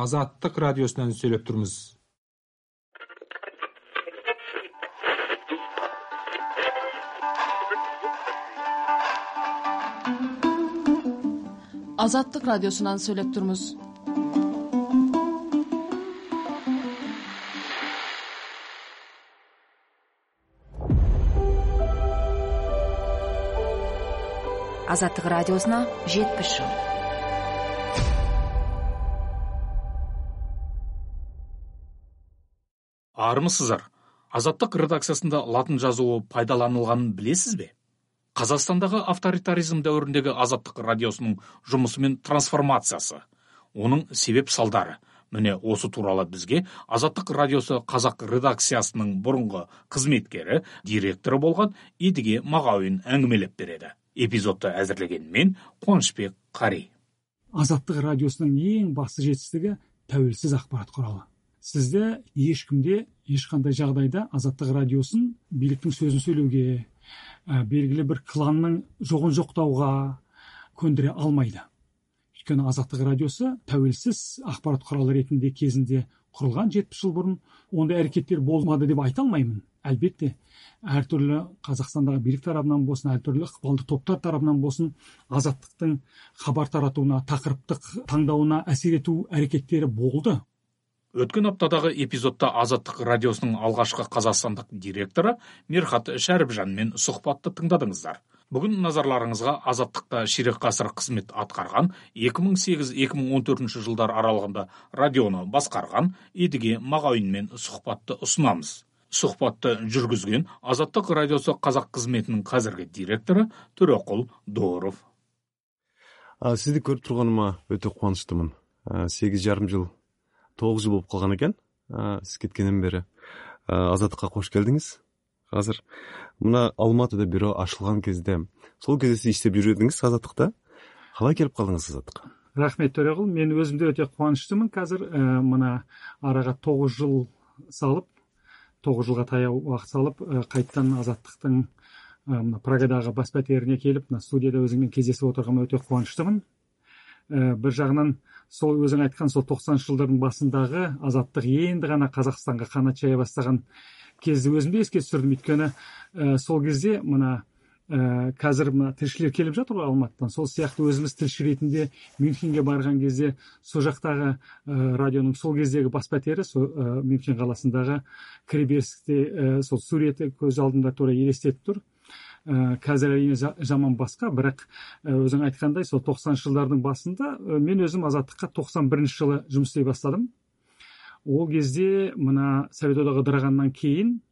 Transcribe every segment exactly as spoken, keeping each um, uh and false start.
Азаттык радиосунан сүйлөп турмуз. Азаттык радиосунан сүйлөп турмуз. Азаттык радиосуна жетимиш жыл. Армысыздар? Азаттык редакциясында латын жазуы пайдаланылганын билесизби? Казакстандагы авторитаризм дәүрүндөгү Азаттык радиосунун жумусу менен трансформациясы, онун себеп салдары. Міне осы туралы бізге Азаттык радиосу Казак редакциясының бұрынғы қызметкері, директоры болған Едіге Мағауин әңгімелеп береді. Эпизодты әзірлеген мен Қуанышбек Қари. Азаттык радиосунун эң басты жетістігі тәуелсіз ақпарат құралы. Сізді ешкімде, ешқандай жағдайда Азаттык радиосын биліктің сөзін сөйлеуге, белгілі бір кланның жоғын жоқтауға көндіре алмайды. Өйткені Азаттык радиосы тәуелсіз ақпарат құралы ретінде кезінде құрылған жетпіс жыл бұрын. Ондай әрекеттер болмады деп айта алмаймын. Әлбетте, әртүрлі Қазақстандағы билік тарабынан болсын, әртүрлі ықпалды топтар тарабынан болсын, азаттықтың хабар таратуына, тақырыптық таңдауына әсер ету әрекеттері болды. Өткен аптадағы эпизодта Азаттык радиосының алғашқы қазақстандық директоры Мерхат Шәріпжанмен сұхбатты тыңдадыңыздар. Бүгін назарларыңызға Азаттықта ширек ғасыр қызмет атқарған, екі мың сегіз - екі мың он төртінші жылдар аралығында радионы басқарған Едіге Мағауинмен сұхбатты ұсынамыз. Сұхбатты жүргізген Азаттык радиосы қазақ қызметінің қазіргі директоры Төреқұл Дооров. Сізді көріп тұрғаныма өте қуаныштымын. сегіз жарым жыл, тоғыз жыл болып қалған екен. Сіз кеткеннен бері Азаттыққа қош келдіңіз. Қазір мына Алматыда бюро ашылған кезде, сол кезде сіз істеп жүрдіңіз Азаттықта. Қалай келіп қалдыңыз Азаттыққа? Рахмет, Төреқұл. Мен өзімде өте қуаныштымын. Қазір мына араға тоғыз жыл салып, тоғыз жылға таяу уақыт салып, қайттан Азаттықтың Прагадағы бас пәтеріне келіп, студияда өзіңмен кездесіп отырғаныма өте қуаныштымын. Бір жағынан сол өзің айтқан сол тоқсаныншы жылдардың басындағы Азаттық енді ғана Қазақстанға қанат жая бастаған кезді өзімде еске түсірдім. Өйткені сол кезде мына қазір тілшілер келіп жатыр ғой Алматыдан. Сол сияқты өзіміз тілші ретінде Мюнхенге барған кезде, сол жақтағы радионың сол кездегі бас пәтері, Мюнхен қаласындағы кіреберісте сол суреті көз алдымда тура елестетіп тұр. Қазір әрине жаман басқа, бірақ өзің айтқандай сол тоқсаныншы жылдардың басында мен өзім Азаттыққа тоқсан бірінші жылы жұмыс істей бастадым. Ол кезде мына Совет одағы ыдырағаннан кейін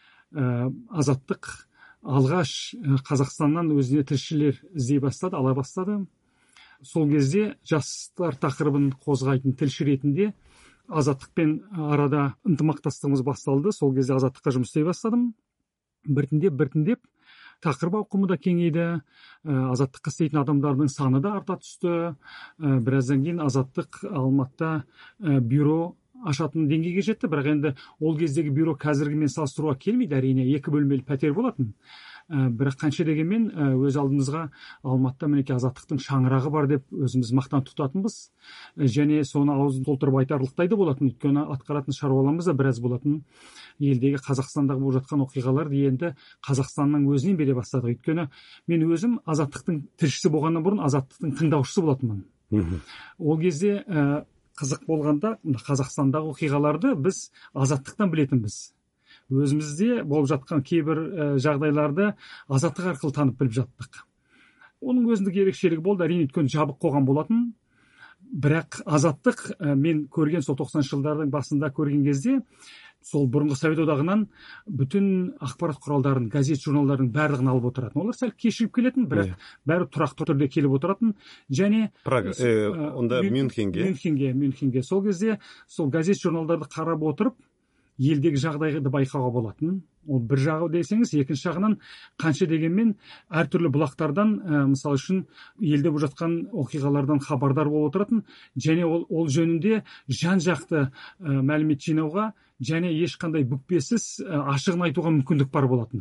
Азаттық алғаш Қазақстаннан өзіне тілшілер іздей бастады, ала бастады. Сол кезде жастар тақырыбын қозғайтын тілші ретінде Азаттықпен арада ынтымақтастығымыз басталды. Сол кезде Азаттыққа жұмыс істей бастадым. Біртіндеп, біртіндеп тақырып ауқымы да кеңейді. Азаттыққа істейтін адамдардың саны да арта түсті. Біраздан кейін Азаттық Алматыда бюро ашатын деңгейге жетті. Бірақ енді ол кездегі бюро қазіргімен салыстыруға келмейді. Әрине екі бөлмелі пәтер болатын. Бірақ қанша дегенмен өз алдымызға Алматыда мінекей Азаттықтың шаңырағы бар деп өзіміз мақтан тұтатынбыз. Және соны аузын толтырып айтарлықтай да болатын. Өйткені атқаратын шаруаларымыз да біраз болатын. Елдегі Қазақстандағы болып жатқан оқиғаларды енді Қазақстанның өзінен бере бастадық. Өйткені мен өзім Азаттықтың тілшісі болғаннан бұрын Азаттықтың тыңдаушысы болатынмын. Ол кезде қызық болғанда Қазақстандағы оқиғаларды біз Азаттықтан білетінбіз. Өзімізде болып жатқан кейбір жағдайларды Азаттық арқылы танып біліп жаттық. Оның өзіндік ерекшелігі болды. Әрине өйткені жабық қоғам болатын. Бірақ Азаттық мен көрген сол тоқсаныншы жылдардың басында көрген кезде сол бұрынғы Совет одағынан бүтін ақпарат құралдарын, газет журналдардың барлығын алып отыратын. Олар сәл кешігіп келетін, бірақ бәрі тұрақты түрде келіп отыратын. Және Прага, онда Мюнхенге. Мюнхенге, Мюнхенге. Сол кезде сол газет журналдарды қарап отырып, елдегі жағдайды байқауға болатын. Ол бір жағы десеңіз, екінші жағынан қанша дегенмен әртүрлі бұлақтардан, мысалы үшін елде болып жатқан оқиғалардан хабардар болып отыратын, және ол, ол жөнінде жан-жақты мәлімет жинауға және ешқандай бүкпесіз ашығын айтуға мүмкіндік бар болатын.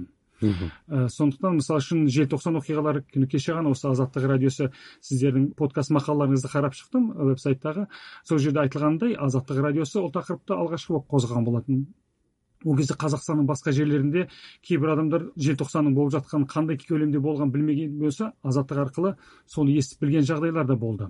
Ә, сондықтан мысалы үшін желтоқсан оқиғалары күні кеше ғана осы Азаттық радиосы сіздердің подкаст мақалаларыңызды қарап шықтым веб-сайттағы. Сол жерде айтылғандай Азаттық радиосы ол тақырыпты алғашқы болып қозғаған болатын. Ол кезде Қазақстанның басқа жерлерінде кейбір адамдар желтоқсанның болып жатқан қандай көлемде болған білмеген болса, Азаттық арқылы соны естіп білген жағдайлар да болды.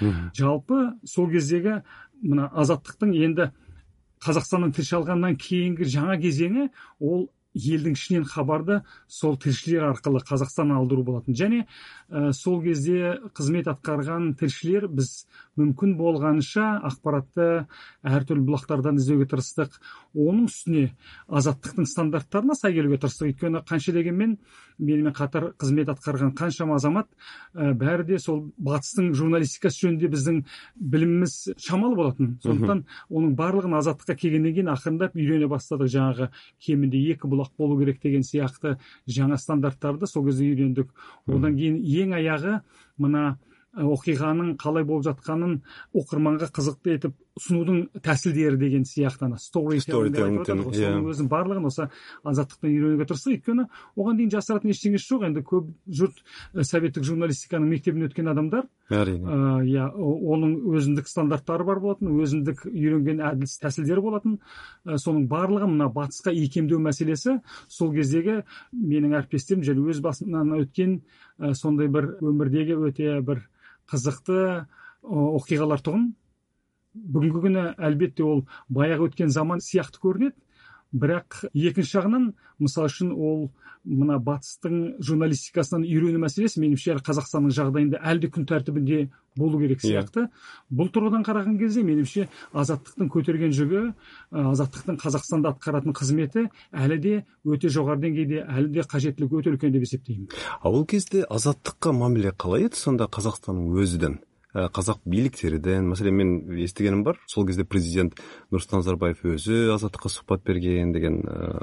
Жалпы сол кездегі мына Азаттықтың енді Қазақстанның тілші алғаннан кейінгі жаңа кезеңі ол елдің ішінен хабарды сол тілшілер арқылы Қазақстан алдыру болатын. Және ә, сол кезде қызмет атқарған тілшілер біз мүмкін болғанша ақпаратты әртүрлі бұлақтардан іздеуге тырыстық. Оның үстіне Азаттықтың стандарттарына сай келуге тырыстық. Өйткені қанша дегенмен менімен қатар қызмет атқарған қаншама азамат ә, бәрі де сол батыстың журналистикасы жөнінде біздің біліміміз шамалы болатын. Сондықтан оның барлығын Азаттыққа келгеннен кейін ақырындап үйрене бастадық. Жаңағы кемінде екі бұлақ болу керек деген сияқты жаңа стандарттарды сол кезде үйрендік. Одан кейін ең аяғы мына оқиғаның қалай болып жатқанын оқырманға қызықты етіп ұсынудың тәсілдері деген сияқтана storytelling деп айтып отырады. Соның өзін барлығын осы Азаттықтан үйренуге тырыстық. Өйткені оған дейін жасыратын ештеңесі жоқ. Енді көп жұрт советтік журналистиканың мектебін өткен адамдар. Әрине. Иә, оның өзіндік стандарттары бар болатын, өзіндік үйренген әділ тәсілдері болатын. Соның барлығы мына батысқа икемдеу мәселесі сол кездегі менің әріптестерім және өз басынан өткен сондай бір өмірдегі өте бір қызықты оқиғалар тұғын. Бүгінгі күні әлбетте ол баяғы өткен заман сияқты көрінеді, бірақ екінші жағынан мысалы үшін ол мына батыстың журналистикасынан үйрену мәселесі меніңше Қазақстанның жағдайында әлде күн тәртібінде болу керек сияқты. Бұл тұрғыдан қараған кезде меніңше Азаттықтың көтерген жүгі, Азаттықтың Қазақстанда атқаратын қызметі әлі де өте жоғары деңгейде, әлі де қажеттілігі өте үлкен деп есептеймін. Ол кезде Азаттыққа мамиле қалай еді сонда Қазақстанның өзіден? Қазақ биліктерден, мәселен мен естігенім бар, сол кезде президент Нұрсұлтан Назарбаев өзі Азаттыққа сұхбат берген деген,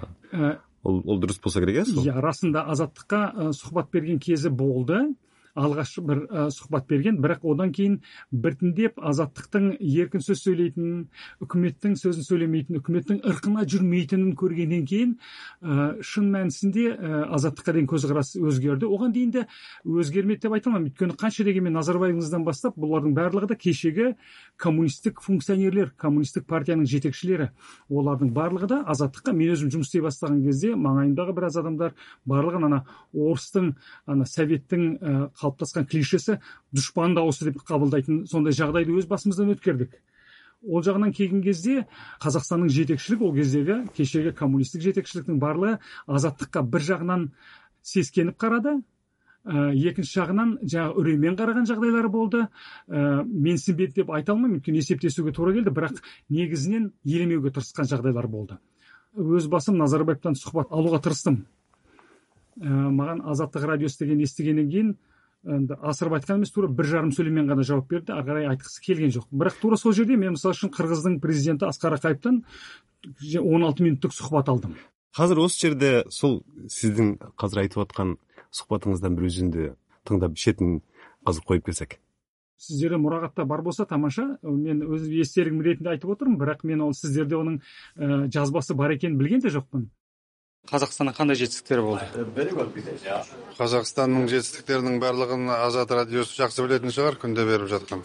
ол, ол дұрыс болса керек, иә? Иә, расында Азаттыққа сұхбат берген кезі болды. Алғаш бір ә, сұхбат берген, бірақ одан кейін біртіндеп Азаттықтың еркін сөз сөйлейтінін, үкіметтің сөзін сөйлемейтінін, үкіметтің ырқына жүрмейтінін көргеннен кейін ә, шын мәнісінде ә, Азаттыққа деген көзқарас өзгерді. Оған дейін де өзгермеді деп айта алмаймын. Өйткені қанша дегенмен Назарбаевымыздан бастап бұлардың барлығы да кешегі коммунистік функционерлер, коммунистік партияның жетекшілері. Олардың барлығы да Азаттыққа, мен өзім жұмыс істей бастаған кезде маңайымдағы біраз адамдар барлығын ана орыстың, ана советтің ә, қалыптасқан клишесі дұшпан дауысы деп қабылдайтын сондай жағдайды өз басымыздан өткердік. Ол жағынан келген кезде Қазақстанның жетекшілік, ол кездегі кешегі коммунистік жетекшіліктің барлығы Азаттыққа бір жағынан сескеніп қарады, ә, екінші жағынан жаңағы үреймен қараған жағдайлары болды. Ә, менсінбеді деп айта алмаймын, өйткені есептесуге тура келді, бірақ негізінен елемеуге тырысқан жағдайлар болды. Өз басым Назарбаевтан сұхбат алуға тырыстым. Ә, маған Азаттық радиосы деген естігеннен кейін асырып айтқан емес, тура бір жарым сөйлеммен ғана жауап берді, ары қарай айтқысы келген жоқ. Бірақ тура сол жерде мен мысалы үшін Қырғыздың президенті Асқар Ақаевтан он алты минуттық сұхбат алдым. Қазір осы жерде сол сіздің қазір айтып отқан сұхбатыңыздан бір үзінді тыңдап шетін қазір қойып берсек. Сіздерде мұрағатта бар болса тамаша, мен өз естелігім ретінде айтып отырмын, бірақ мен ол сіздерде оның ә, жазбасы бар екенін білген де жоқпын. Қазақстанның қандай жетістіктері болды? Қазақстанның жетістіктерінің барлығын Азат радиосы жақсы білетін шығар, күнде беріп жатқан.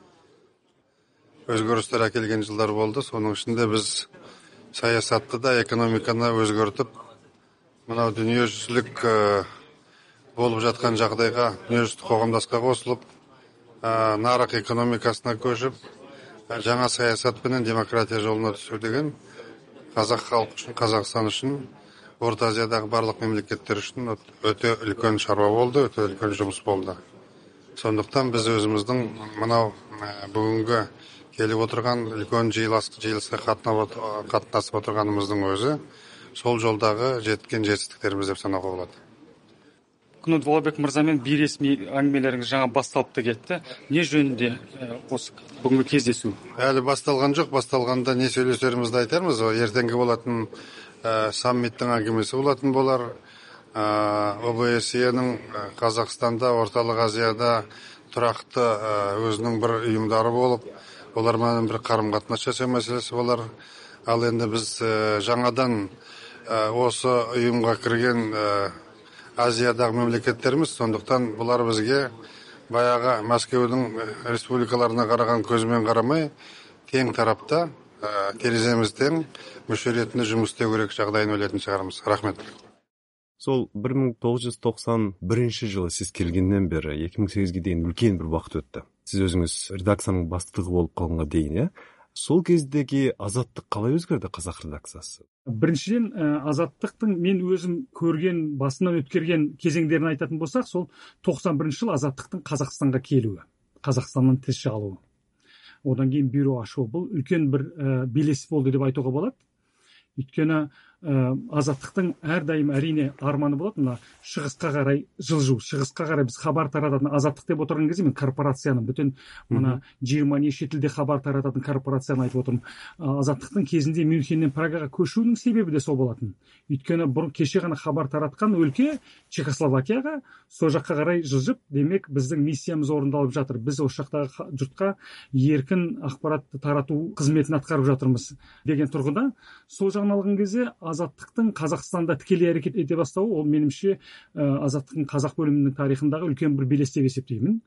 Өзгерістер әкелген жылдар болды, соның ішінде біз саясатты да, экономиканы өзгертіп, мынау дүниежүзілік болып жатқан жағдайға, дүниежүзілік қоғамдасқа қосылып, нарық экономикасына көшіп, жаңа саясатпенен демократия жолына түсу деген қазақ халқы үшін, Қазақстан үшін, Орта Азиядағы барлық мемлекеттер үшін өте үлкен шаруа болды, өте үлкен жұмыс болды. Сондықтан біз өзіміздің мынау бүгінгі келіп отырған үлкен жиылысқа қатынасып отырғанымыздың өзі сол жолдағы жеткен жетістіктеріміз деп санауға болады. Кнут Волобек мырзамен бейресми әңгімелеріңіз жаңа басталып та кетті. Не жөнінде осы бүгінгі кездесу? Әлі басталған жоқ, басталғанда не сөйлесерімізді айтармыз. Ертеңгі болатын саммиттің әңгімесі болатын болар. О Б С Е-ның Қазақстанда, Орталық Азияда тұрақты өзінің бір ұйымдары болып, олармен бір қарым-қатынас жасау мәселесі болар. Ал енді біз жаңадан осы ұйымға кірген Азиядағы мемлекеттеріміз, сондықтан бұлар бізге баяғы Мәскеудің республикаларына қараған көзімен қарамай, тең тарапта, тереземіз тең, мүше ретінде жұмыс істеу керек жағдайын ойлайтын шығармыз. Рахмет. Сол бір мың тоғыз жүз тоқсан бірінші жылы сіз келгеннен бері екі мың сегізге дейін үлкен бір уақыт өтті. Сіз өзіңіз редакцияның бастығы болып қалғанға дейін, иә? Сол кездегі Азаттық қалай өзгерді, қазақ редакциясы? Біріншіден, Азаттықтың мен өзім көрген, басынан өткерген кезеңдерін айтатын болсақ, сол тоқсан бірінші жыл Азаттықтың Қазақстанға келуі, Қазақстаннан тілші алуы. Одан кейін бюро ашуы, бұл үлкен бір белес болды деп айтуға болады. Өйткені Азаттықтың әрдайым әрине арманы болады, мына шығысқа қарай жылжу, шығысқа қарай біз хабар тарататын, Азаттық деп отырған кезде мен корпорацияның бүтін мына жиырма неше тілде хабар тарататын корпорацияны айтып отырмын. Азаттықтың кезінде Мюнхеннен Прагаға көшуінің себебі де сол болатын. Өйткені бұрын кеше ғана хабар таратқан өлке Чехословакияға, сол жаққа қарай жылжып, демек біздің миссиямыз орындалып жатыр. Біз осы жақтағы жұртқа еркін ақпаратты тарату қызметін атқарып жатырмыз деген тұрғыда. Сол жағын алған кезде Азаттықтың Қазақстанда тікелей әрекет ете бастауы, ол меніңше Азаттықтың қазақ бөлімінің тарихындағы үлкен бір белес деп есептеймін.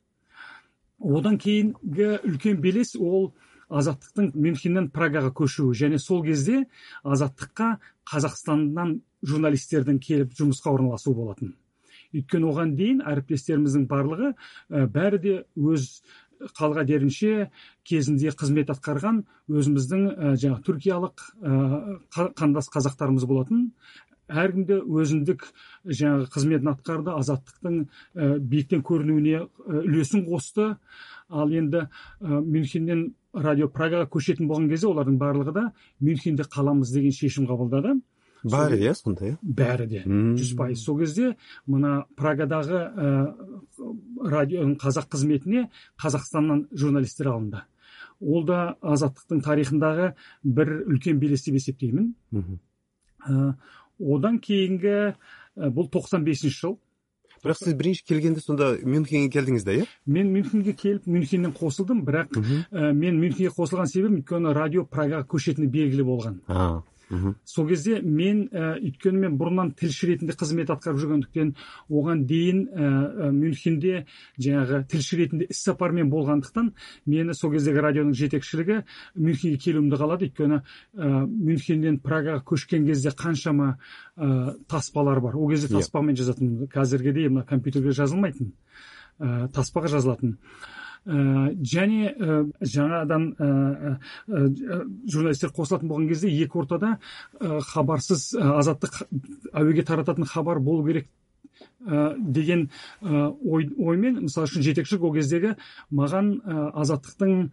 Одан кейінгі үлкен белес ол Азаттықтың Мюнхеннен Прагаға көшуі, және сол кезде Азаттыққа Қазақстаннан журналистердің келіп жұмысқа орналасу болатын. Өйткені оған дейін әріптестеріміздің барлығы бәрі де өз қалға дерінше кезінде қызмет атқарған өзіміздің жаңа түркиялық қандас қазақтарымыз болатын. Әркімде өзіндік жаңа қызметін атқарды, Азаттықтың биіктен көрінуіне үлесін қосты. Ал енді Мюнхеннен радио Прагаға көшетін болған кезде олардың барлығы да Мюнхенде қаламыз деген шешім қабылдады. Бәрі де, сондай? Бәрі де, жүз пайыз. Сол кезде мына Прагадағы радионың қазақ қызметіне Қазақстаннан журналистер алынды. Ол да Азаттықтың тарихындағы бір үлкен белес деп есептеймін. Одан кейінгі, бұл тоқсан бесінші жыл. Бірақ сіз бірінші келгенде сонда Мюнхенге келдіңіз да, иә? Мен Мюнхенге келіп, Мюнхеннен қосылдым, бірақ мен Мюнхенге қосылған себебім, өйткені радио Прагаға көшетіні белгілі болған. Сол кезде мен өйткені мен бұрыннан тілші ретінде қызмет атқарып жүргендіктен, оған дейін Мюнхенде жаңағы тілші ретінде іссапармен болғандықтан, мені сол кездегі радионың жетекшілігі Мюнхенге келуімді қалады. Өйткені Мюнхеннен Прагаға көшкен кезде қаншама таспалар бар. Ол кезде таспамен жазатын, қазіргідей мына компьютерге жазылмайтын, таспаға жазылатын. Және жаңадан журналистер қосылатын болған кезде екі ортада хабарсыз Азаттық әуеге тарататын хабар болу керек деген оймен, мысалы үшін жетекшілік ол кездегі маған Азаттықтың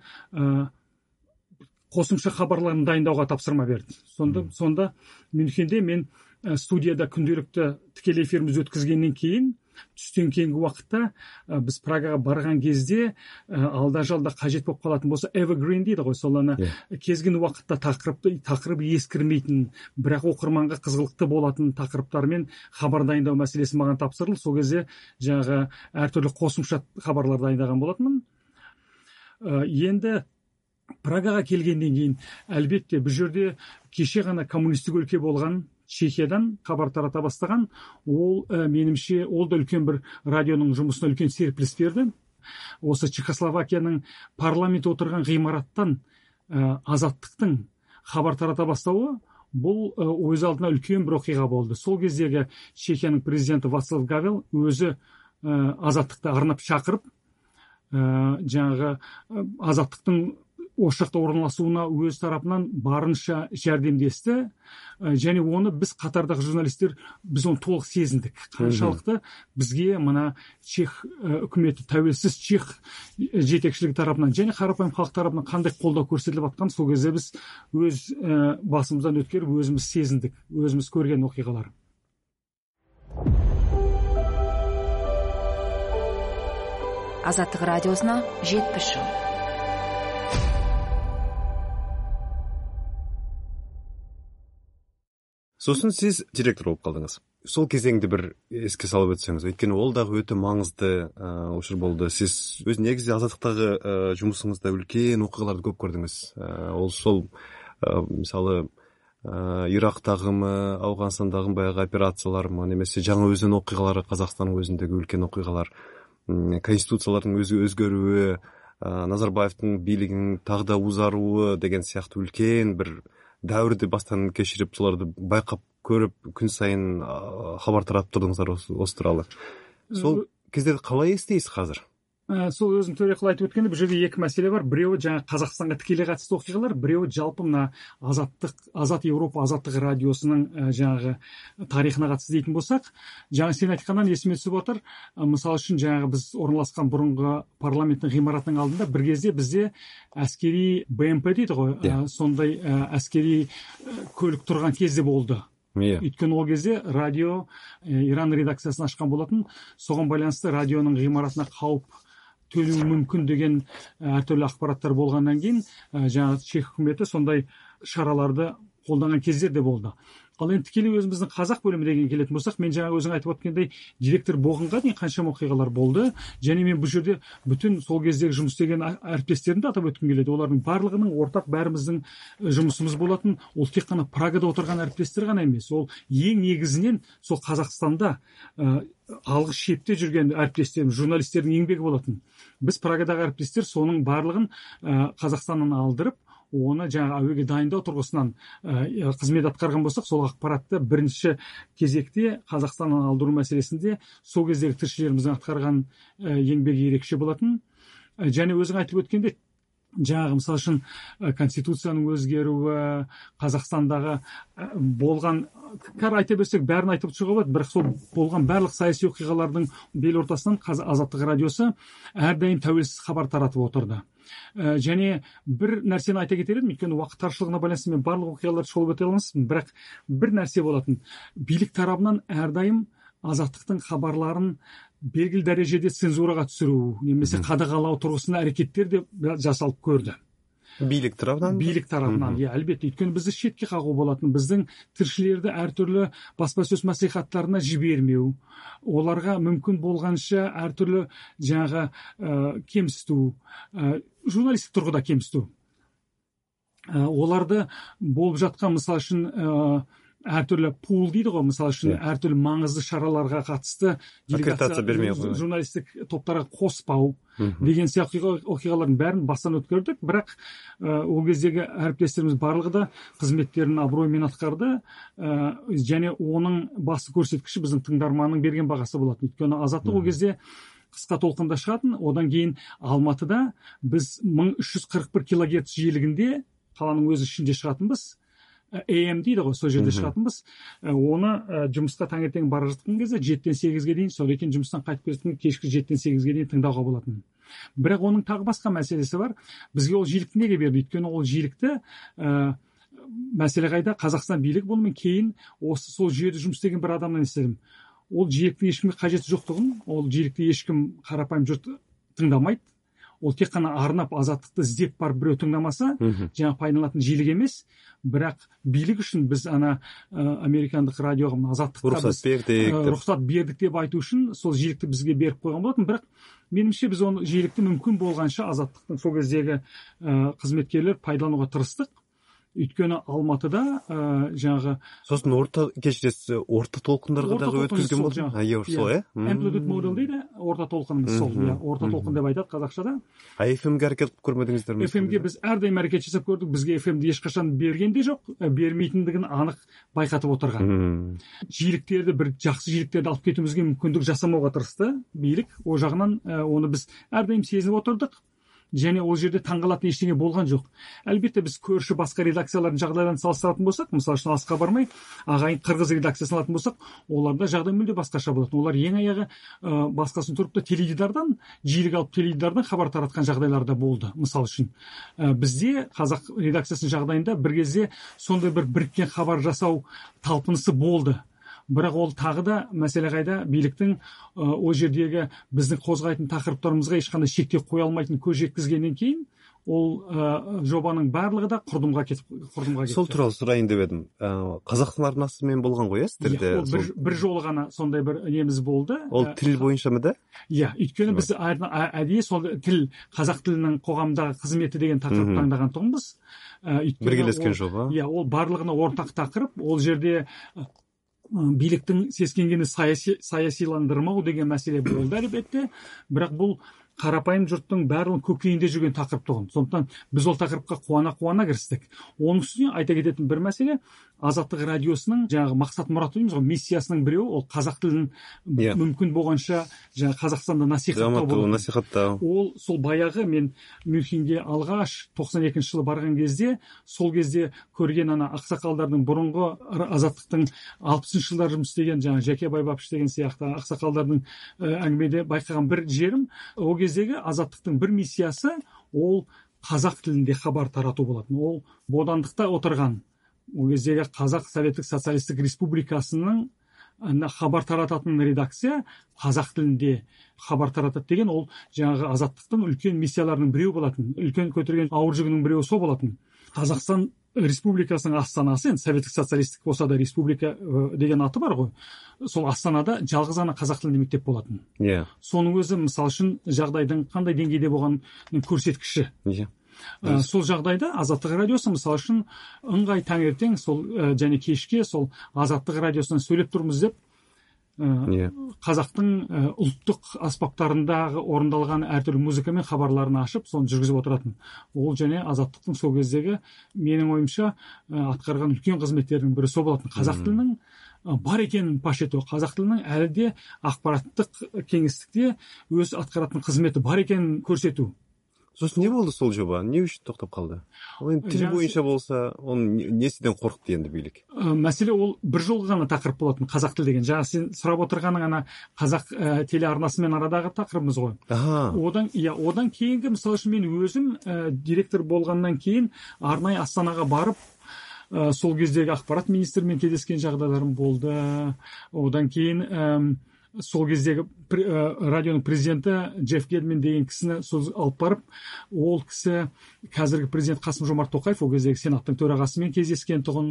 қосымша хабарларын дайындауға тапсырма берді. Сонда, сонда Мюнхенде мен студияда күнделікті тікелей эфиріміз өткізгеннен кейін, түстен кейінгі уақытта біз Прагаға барған кезде алда жалда қажет болып қалатын болса, evergreen дейді ғой, соланы кезген уақытта тақырыпты тақырып ескірмейтін, бірақ оқырманға қызғылықты болатын тақырыптармен хабар дайындау мәселесі маған тапсырылды. Сол кезде жаңағы әртүрлі қосымша хабарлар дайындаған болатынмын. Енді Прагаға келгеннен кейін әлбетте бұл жерде кеше ғана коммунистік өлке болған Чехиядан хабар тарата бастаған, ол менімше ол да үлкен бір радионың жұмысына үлкен серпіліс берді. Осы Чехословакияның парламент отырған ғимараттан Азаттықтың хабар тарата бастауы, бұл өз алдына үлкен бір оқиға болды. Сол кездегі Чехияның президенті Вацлав Гавел өзі Азаттықты арнап шақырып, жаңағы Азаттықтың осы жақта орналасуына өз тарапынан барынша жәрдемдесті, және оны біз қатардағы журналистер біз оны толық сезіндік. Қаншалықты бізге мына Чех үкіметі, тәуелсіз Чех жетекшілігі тарапынан және қарапайым халық тарапынан қандай қолдау көрсетіліп жатқан, сол кезде біз өз басымыздан өткеріп өзіміз сезіндік, өзіміз көрген оқиғалар. Азаттық радиосына жетпіс жыл. Сосын сіз директор болып қалдыңыз. Сол кезеңді бір еске салып өтсеңіз, өйткені ол дағы өте маңызды ұшыр болды. Сіз өз негізде Азаттықтағы жұмысыңызда үлкен оқиғаларды көп көрдіңіз. Ол сол мысалы Ирактагымы, Ауганстандагы баягы операциялармы, немесе жаңы өзүнүн окуялары, Казакстандын өзүндөгү үлкен окуялар, конституциялардын өзү өзгөрүүі, Назарбаевдин бийлигинин тагы да узарууы деген сыяктуу үлкен бир дәврди бастан кечирип, соларды байкап көрүп, күн сайын кабар таратып турдуңуздар осы тууралуу. Сол кезде калай эстейсиз азыр? Сол өзің Төрекул айтып өткенде бұл жерде екі мәселе бар. Біреуі жаңа Қазақстанға тікелей қатысты оқиғалар, біреуі жалпы мына азаттық, Азат Еуропа азаттық радиосының жаңағы тарихына қатысты дейтін болсақ, жаңа сен айтқаннан есіме түсіп отыр. Мысалы үшін жаңағы біз орналасқан бұрынғы парламенттің ғимаратының алдында бір кезде бізде әскери бэ эм пэ дейді ғой, сондай әскери көлік тұрған кезде болды. Өйткені ол кезде радио Иран редакциясын ашқан болатын. Соған байланысты радионың ғимаратына қауіп төнуі мүмкін деген әртүрлі ақпараттар болғаннан кейін жаңағы чех үкіметі сондай шараларды қолданған кездер де болды. Ал енді тікелей өзіміздің қазақ бөлімі деген келетін болсақ, мен жаңа өзің айтып өткендей директор болғанға дейін қаншама оқиғалар болды, және мен бұл жерде бүтін сол кездегі жұмыс істеген әріптестерімді атап өткім келеді. Олардың барлығының ортақ бәріміздің жұмысымыз болатын. Ол тек қана Прагада отырған әріптестер ғана емес, ол ең негізінен сол Қазақстанда алғы шепте жүрген әріптестеріміз, журналистердің еңбегі болатын. Біз Прагадағы әріптестер соның барлығын Қазақстаннан алдырып, оны жаңа әуеге дайындау тұрғысынан қызмет атқарған болсақ, сол ақпаратты бірінші кезекте Қазақстаннан алдыру мәселесінде сол кездегі тілшілеріміздің атқарған еңбегі ерекше болатын. Және өзің айтып өткенде жаңағы мысалы үшін конституцияның өзгеруі, Қазақстандағы болған, кәр айта берсек бәрін айтып шығуға болады, бірақ сол болған барлық саяси оқиғалардың бел ортасынан Азаттық радиосы әрдайым тәуелсіз хабар таратып отырды. Және бір нәрсені айта кетер едім, өйткені уақыт таршылығына байланысты мен барлық оқиғаларды шолып өте алмаспын, бірақ бір нәрсе болатын. Билік тарабынан әрдайым Азаттықтың хабарларын белгілі дәрежеде цензураға түсіру, немесе қадағалау тұрғысында әрекеттер де жасалып көрді. Билік тарапынан? Билік тарапынан, иә, әлбетте. Өйткені бізді шетке қағу болатын, біздің тілшілерді әртүрлі баспасөз мәслихаттарына жібермеу, оларға мүмкін болғанша әртүрлі жаңағы кемсіту, журналистік тұрғыда кемсіту. Оларды болып жатқан, мысалы үшін, әртүрлі пул дейді ғой, мысалы үшін әртүрлі маңызды шараларға қатысты журналистік топтарға қоспау деген сияқты оқиғалардың бәрін бастан өткердік, бірақ ол кездегі әріптестеріміз барлығы да қызметтерін абыроймен атқарды, және оның басты көрсеткіші біздің тыңдарманның берген бағасы болатын. Өйткені Азаттық ол кезде қысқа толқында шығатын, одан кейін Алматыда біз мың үш жүз қырық бір килогерц жиілігінде қаланың өзі ішінде шығатынбыз. эй эм дейді ғой, сол жерде шығатынбыз. Оны жұмысқа таңертең бара жатқан кезде жетіден сегізге дейін, сол екен жұмыстан қайтып келетін кешкі жетіден сегізге дейін тыңдауға болатын. Бірақ оның тағы басқа мәселесі бар. Бізге ол жиілікті неге берді? Өйткені ол жиілікті мәселе қайда? Қазақстан билік болумен кейін осы сол жүйеде жұмыс істеген бір адамнан естідім. Ол жиіліктің ешкімге қажеті жоқтығын, ол жиілікті ешкім қарапайым жұрт тыңдамайды. Ол тек қана арнап Азаттықты іздеп барып біреу тыңдамаса, жаңа пайдаланатын жиілік емес, бірақ билік үшін біз ана американдық радиоға Азаттыққа рұқсат бердік, рұқсат бердік деп айту үшін сол жиілікті бізге беріп қойған болатын. Бірақ меніңше біз оны жиілікті мүмкін болғанша Азаттықтың сол кездегі қызметкерлер пайдалануға тырыстық. Өйткені Алматыда жаңағы сосын орта кешіресіз, орта толқындарға дағы өткізген болды. Amplitude model дейді, орта толқынымыз сол, орта толқын деп айтады қазақшада. А эф эмге әрекет көрмедіңіздер ме? эф эмге біз әрдайым әрекет жасап көрдік, бізге эф эмді ешқашан берген де жоқ, бермейтіндігін анық байқатып отырған. Жиіліктерді, бір жақсы жиіліктерді алып кетуімізге мүмкіндік жасамауға тырысты билік. О жағынан оны біз әрдайым сезініп отырдық. Және ол жерде таңғалатын ештеңе болған жоқ. Әлбетте біз көрші басқа редакциялардың жағдайларын салыстыратын болсақ, мысалы үшін алысқа бармай, ағайын қырғыз редакциясын алатын болсақ, оларда жағдай мүлде басқаша болатын. Олар ең аяғы басқасын тұрып та теледидардан, жиілік алып теледидардан хабар таратқан жағдайлар да болды. Мысалы үшін бізде қазақ редакциясының жағдайында бір кезде сондай бір біріккен хабар жасау талпынысы болды. Бірақ ол тағы да мәселе қайда, биліктің ол жердегі біздің қозғайтын тақырыптарымызға ешқандай шектеу қоя алмайтын көз жеткізгеннен кейін ол ә, жобаның барлығы да құрдымға кетіп құрдымға кетті. Сол туралы сұрайын деп едім. Қазақстан арнасымен болған ғой, иә, сіздерде? Ол бір, бір жолы ғана сондай бір неміз болды. Ол тіл бойынша ма да? Иә, өйткені біз әдейі сол тіл, қазақ тілінің қоғамдағы қызметі деген тақырып таңдаған тұғынбыз. Біргелескен жоба. Иә, ол барлығына ортақ тақырып. Ол жерде биліктің сескенгені саяси, саясиландырмау деген мәселе болды әлбетте. Бірақ бұл қарапайым жұрттың бәрінің көкейінде жүрген тақырып тұғын. Сондықтан біз ол тақырыпқа қуана-қуана кірістік. Оның үстіне айта кететін бір мәселе, Азаттық радиосының жаңағы мақсат мұраты дейміз ғой, миссиясының біреуі ол қазақ тілін yeah. мүмкін болғанша жаңағы Қазақстанда насихаттау болады. Насихаттау. Ол сол баяғы мен Мюнхенге алғаш тоқсан екінші жылы барған кезде, сол кезде көрген ана ақсақалдардың бұрынғы Азаттықтың алпысыншы жылдар жұмыс істеген жаңағы Жәке Байбапыш деген сияқты ақсақалдардың әңгімеде байқаған бір жерім, ол кездегі Азаттықтың бір миссиясы ол қазақ тілінде хабар тарату болатын. Ол бодандықта отырған ол кездегі Қазақ Советтік Социалистік Республикасының хабар тарататын редакция қазақ тілінде хабар таратады деген ол жаңағы Азаттықтың үлкен миссияларының біреуі болатын. Үлкен көтерген ауыр жүгінің біреуі сол болатын. Қазақстан Республикасының астанасы, енді Советтік Социалистік болса да республика деген аты бар ғой. Сол астанада жалғыз ғана қазақ тілінде мектеп болатын. Иә. Соның өзі мысалы үшін жағдайдың қандай деңгейде болғанын көрсеткіші. Иә. Ә, сол жағдайда Азаттық радиосы мысалы үшін ыңғай таңертең сол ә, және кешке сол Азаттық радиосынан сөйлеп тұрмыз деп ә, yeah. қазақтың ә, ұлттық аспаптарындағы орындалған әртүрлі музыка мен хабарларын ашып соны жүргізіп отыратын. Ол және Азаттықтың сол кездегі менің ойымша ә, атқарған үлкен қызметтерінің бірі сол болатын. Қазақ тілінің бар екенін паш ету, қазақ тілінің әлі де ақпараттық кеңістікте өз атқаратын қызметі бар екенін көрсету. Сосын не болды сол жоба? Не үшін тоқтап қалды? Ол енді тіл бойынша болса, оның несіден қорықты енді билік? Мәселе ол бір жолғы ғана тақырып болатын, қазақ тіл деген. Жаңа сен сұрап отырғаның ана қазақ ә, телеарнасымен арадағы тақырыбымыз ғой. Аха. Одан, иә, одан кейінгі, мысалы үшін мен өзім ә, директор болғаннан кейін арнайы Астанаға барып, ә, сол кездегі ақпарат министрімен кездескен жағдайларым болды. Одан кейін ә, сол кездегі радионың президенті Джефф Гедмен деген кісіні алып барып, ол кісі қазіргі президент Қасым Жомарт Тоқаев ол кездегі сенаттың төрағасымен кездескен тұғын.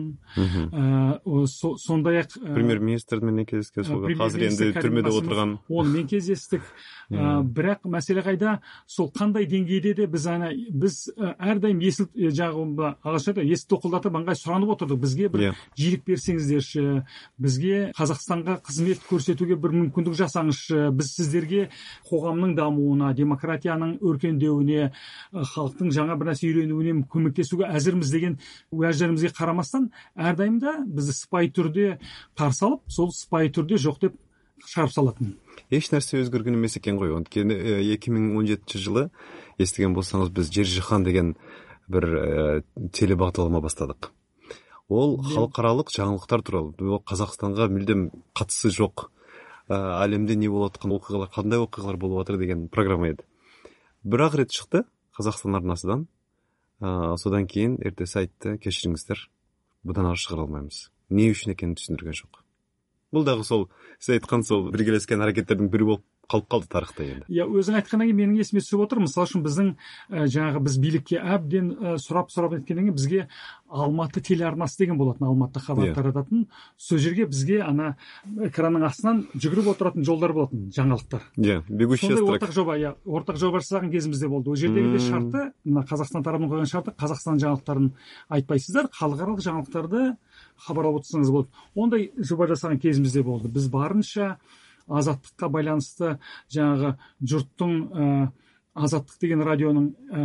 Сондай-ақ премьер-министрмен кездескен, қазір енді түрмеде отырған. Онымен кездестік. Бірақ мәселе қайда, сол қандай деңгейде де біз ана біз әрдайым есіл жағы ағылшынша есіл тоқылдатып ыңғай сұранып отырдық. Бізге бір жиілік берсеңіздерші, бізге Қазақстанға қызмет көрсетуге бір мүмкіндік жасаңызшы, біз сіздерге қоғамның дамуына, демократияның өркендеуіне, халықтың жаңа бір нәрсе үйренуіне көмектесуге әзірміз деген уәждерімізге қарамастан, әрдайым да бізді сыпайы түрде қарсы алып, сол сыпайы түрде жоқ деп шығарып салатын. Еш нәрсе өзгерген емес екен ғой. Өйткені екі мың он жетінші жылы естіген болсаңыз, біз Жер жаһан деген бір ә, телебағдарлама бастадық. Ол халықаралық жаңалықтар туралы. Ол Қазақстанға мүлдем қатысы жоқ. Әлемде не болып жатқан оқиғалар, қандай оқиғалар болып жатыр деген программа еді. Бір-ақ рет шықты Қазақстан арнасынан. Ә, содан кейін ертесі айтты, кешіріңіздер, бұдан ары шығара алмаймыз. Не үшін екенін түсіндірген жоқ. Бұл дағы сол, сіз айтқан сол біргелескен әрекеттердің бірі болып қалып қалды тарихта енді. Я өзің айтқаннан кейін менің есіме түсіп отыр. Мысалы үшін біздің ә, жаңағы біз билікке әбден ә, сұрап-сұрап еткеннен кейін бізге Алматы телеарнасы деген болатын, Алматыда хабар yeah. тарататын. Сол жерге бізге ана экранның астынан жүгіріп отыратын жолдар болатын, жаңалықтар. Иә, yeah, бегущий строк. Сондай ортақ жоба, иә, ортақ жоба жасаған кезімізде болды. Ол жердегі де шарты, мына Қазақстан тарапынан қойған шарты, Қазақстан жаңалықтарын айтпайсыздар, халықаралық жаңалықтарды хабарлап отырсаңыз болады. Ондай жоба жасаған кезімізде болды. Біз барынша Азаттыққа байланысты жаңағы жұрттың ә, Азаттық деген радионың ә,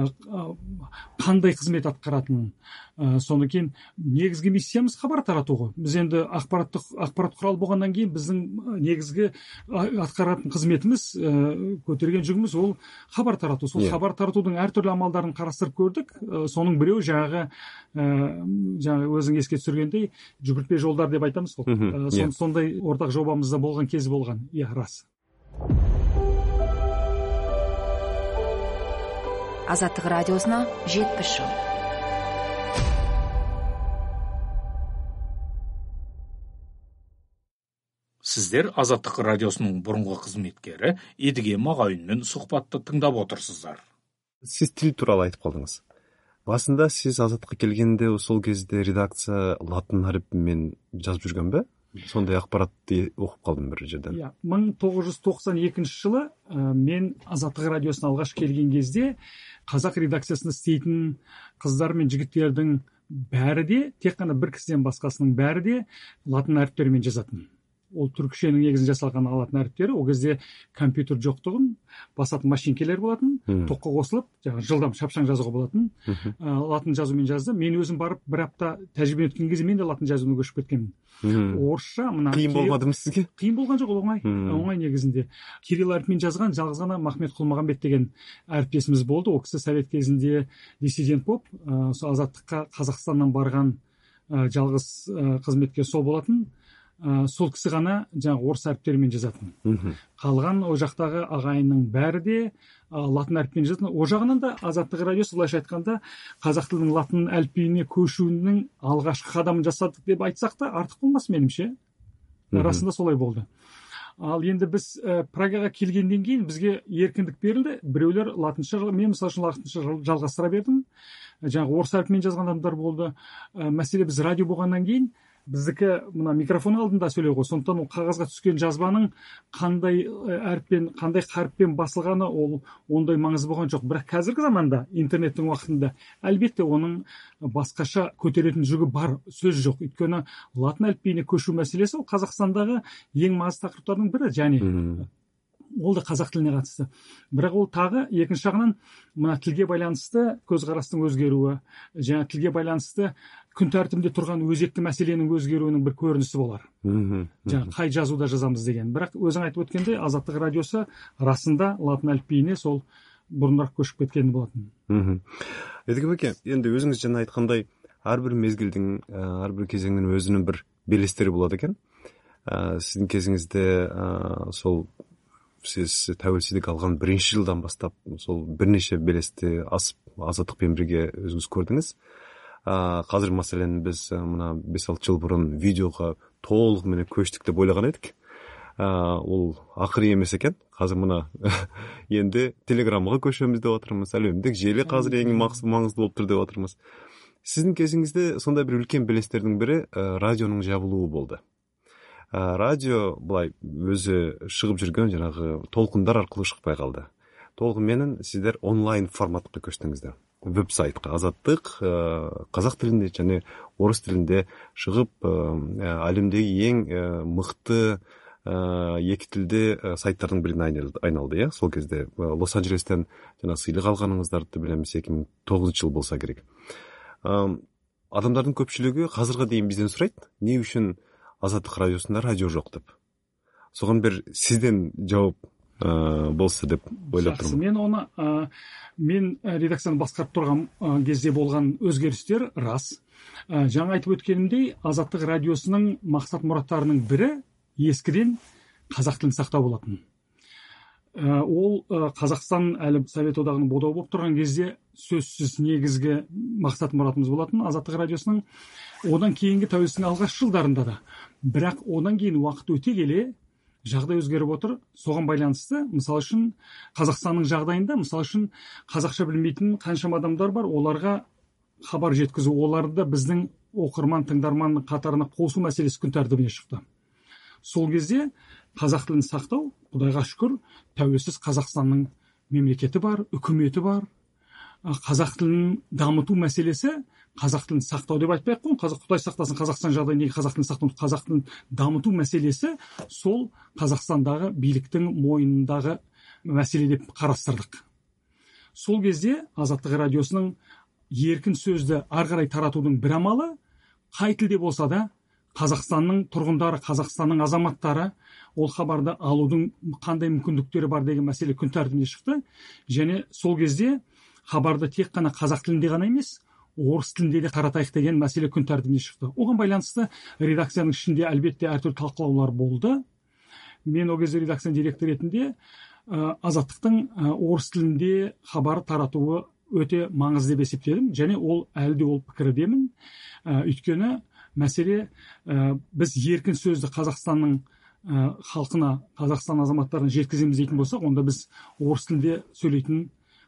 қандай қызмет атқаратынын, ә, содан кейін негізгі миссиямыз хабар тарату ғой. Біз енді ақпараттық ақпарат құралы болғаннан кейін біздің негізгі атқаратын қызметіміз, ә, көтерген жүгіміз ол хабар тарату. Сол yeah. хабар таратудың әртүрлі амалдарын қарастырып көрдік. Ә, соның біреуі жаңағы ә, жаңағы өзің еске түсіргендей жүгіртпе жолдар деп айтамыз ғой. Mm-hmm. ә, yeah. Сондай ортақ жобамызда болған кез болған. Иә, рас. Азаттық радиосына жетпіс жыл. Сіздер Азаттық радиосының бұрынғы қызметкері Едіге Мағауинмен сұхбатты тыңдап отырсыздар. сіз тіл туралы айтып қалдыңыз. Басында сіз Азаттыққа келгенде сол кезде редакция латын әріпімен жазып жүрген бе? Сондай ақпаратты оқып қалдым бір жерден. Иә, мың тоғыз жүз тоқсан екінші жылы ә, мен Азаттық радиосына алғаш келген кезде қазақ редакциясында істейтін қыздар мен жігіттердің бәрі де, тек қана бір кісіден басқасының бәрі де латын әріптерімен жазатын. Ол түркішенің негізін жасалған латын әріптері. Ол кезде компьютер жоқтығын басатын машинкелер болатын, тоққа қосылып, жаңағы жылдам шапшаң жазуға болатын. ә, латын жазумен жазды. Мен өзім барып бір апта тәжірибе өткен кезде мен де латын жазуына көшіп кеткенмін. Орысша мына қиын болмады ма сізге? Қиын болған жоқ, ол оңай. Оңай негізінде. Кирилл әріпімен жазған жалғыз ғана Махмет Құлмағанбет деген әріптесіміз болды. Ол кісі совет кезінде диссидент болып, ә, Азаттыққа Қазақстаннан барған ә, жалғыз ә, қызметкер сол болатын. Ә, сол кісі ғана жаңағы орыс әріптерімен жазатын. Қалған о жақтағы ағайынның бәрі де ә, латын әріпімен жазатын. О жағынан да Азаттық радиосы былайша айтқанда қазақ тілінің латын әліпбиіне көшуінің алғашқы қадамын жасадық деп айтсақ та артық болмас меніңше. Расында солай болды. Ал енді біз ә, Прагаға келгеннен кейін бізге еркіндік берілді. Біреулер латынша, мен мысалы үшін латынша жалғастыра бердім. Жаңағы орыс әріпімен жазған адамдар болды. Ә, мәселе біз радио болғаннан кейін біздікі мына микрофон алдында сөйлеу ғой. Сондықтан ол қағазға түскен жазбаның қандай әріппен, қандай қаріппен басылғаны ол ондай маңызы болған жоқ. Бірақ қазіргі заманда, интернеттің уақытында әлбетте оның басқаша көтеретін жүгі бар, сөз жоқ. Өйткені латын әліпбиіне көшу мәселесі ол Қазақстандағы ең маңызды тақырыптардың бірі, және ол да қазақ тіліне қатысты. Бірақ ол тағы екінші жағынан мына тілге байланысты көзқарастың өзгеруі, және тілге байланысты күн тәртібінде тұрған өзекті мәселенің өзгеруінің бір көрінісі болар. Жаңа қай жазуда жазамыз деген. Бірақ өзің айтып өткенде Азаттық радиосы расында латын әліпбиіне сол бұрынырақ көшіп кеткен болатын. Едігі бәке, енді өзіңіз жаңа айтқандай, әрбір мезгілдің, әрбір кезеңнің өзінің бір белестері болады екен. Сіздің кезіңізде сол сіз тәуелсіздік алған бірінші жылдан бастап сол бірнеше белесте асып Азаттықпен бірге өзіңіз көрдіңіз. Қазір мәселен біз мына бес алты жыл бұрын видеоға толық міне көштік деп ойлаған едік. Ол ақыры емес екен. Қазір мына енді телеграммаға көшеміз деп отырмыз. Әлеуметтік желі қазір ең маңызды болып тұр деп отырмыз. Сіздің кезіңізде сондай бір үлкен белестердің бірі радионың жабылуы болды. Радио былай өзі шығып жүрген жаңағы толқындар арқылы шықпай қалды. Толығыменен сіздер онлайн форматқа көштіңіздер. Веб-сайтқа Азаттық қазақ тілінде және орыс тілінде шығып әлемдегі ең мықты екі тілде сайттардың біріне айналды, иә? Сол кезде Лос-Анджелестен жаңа сыйлық алғаныңыздарды білеміз, екі мың тоғызыншы жыл болса керек. Адамдардың көпшілігі қазірге дейін бізден сұрайды, не үшін Азаттық радиосында радио жоқ деп. Соған бір сізден жауап болса деп ойлап тұрмын. Мен оны мен редакцияны басқарып тұрған кезде болған өзгерістер рас. Жаңа айтып өткенімдей, Азаттық радиосының мақсат мұраттарының бірі ескіден қазақ тілін сақтау болатын. Ол Қазақстан әлі Совет одағының бодау болып тұрған кезде сөзсіз негізгі мақсат мұратымыз болатын Азаттық радиосының. Одан кейінгі тәуелсіздіктің алғашқы жылдарында да. Бірақ одан кейін уақыт өте келе жағдай өзгеріп отыр. Соған байланысты, мысалы үшін Қазақстанның жағдайында, мысалы үшін қазақша білмейтін қаншама адамдар бар, оларға хабар жеткізу, оларды біздің оқырман тыңдарман қатарына қосу мәселесі күн тәртібіне шықты. Сол кезде қазақ тілін сақтау, Құдайға шүкір, тәуелсіз Қазақстанның мемлекеті бар, үкіметі бар. Қазақ тілін дамыту мәселесі, қазақ тілін сақтау деп айтпай ақ қой, қазақ Құдай сақтасын, Қазақстан жағдайындағы қазақ тілін сақтау, қазақ тілін дамыту мәселесі сол Қазақстандағы биліктің мойнындағы мәселе деп қарастырдық. Сол кезде Азаттық радиосының еркін сөзді ары қарай таратудың бір амалы, қай тілде болса да Қазақстанның тұрғындары, Қазақстанның азаматтары ол хабарды алудың қандай мүмкіндіктері бар деген мәселе күн тәртібіне шықты. Және сол кезде хабарды тек қана қазақ тілінде ғана емес, орыс тілінде де таратайық деген мәселе күн тәртібіне шықты. Оған байланысты редакцияның ішінде әлбетте әртүрлі талқылаулар болды. Мен ол кезде редакцияның директор ретінде Азаттықтың орыс тілінде хабар таратуы өте маңызды деп есептедім, және ол әлі де ол пікірдемін. Өйткені мәселе біз еркін сөзді Қазақстанның халқына, Қазақстан азаматтарына жеткіземіз дейтін болсақ, онда біз орыс тілінде сөйлейтін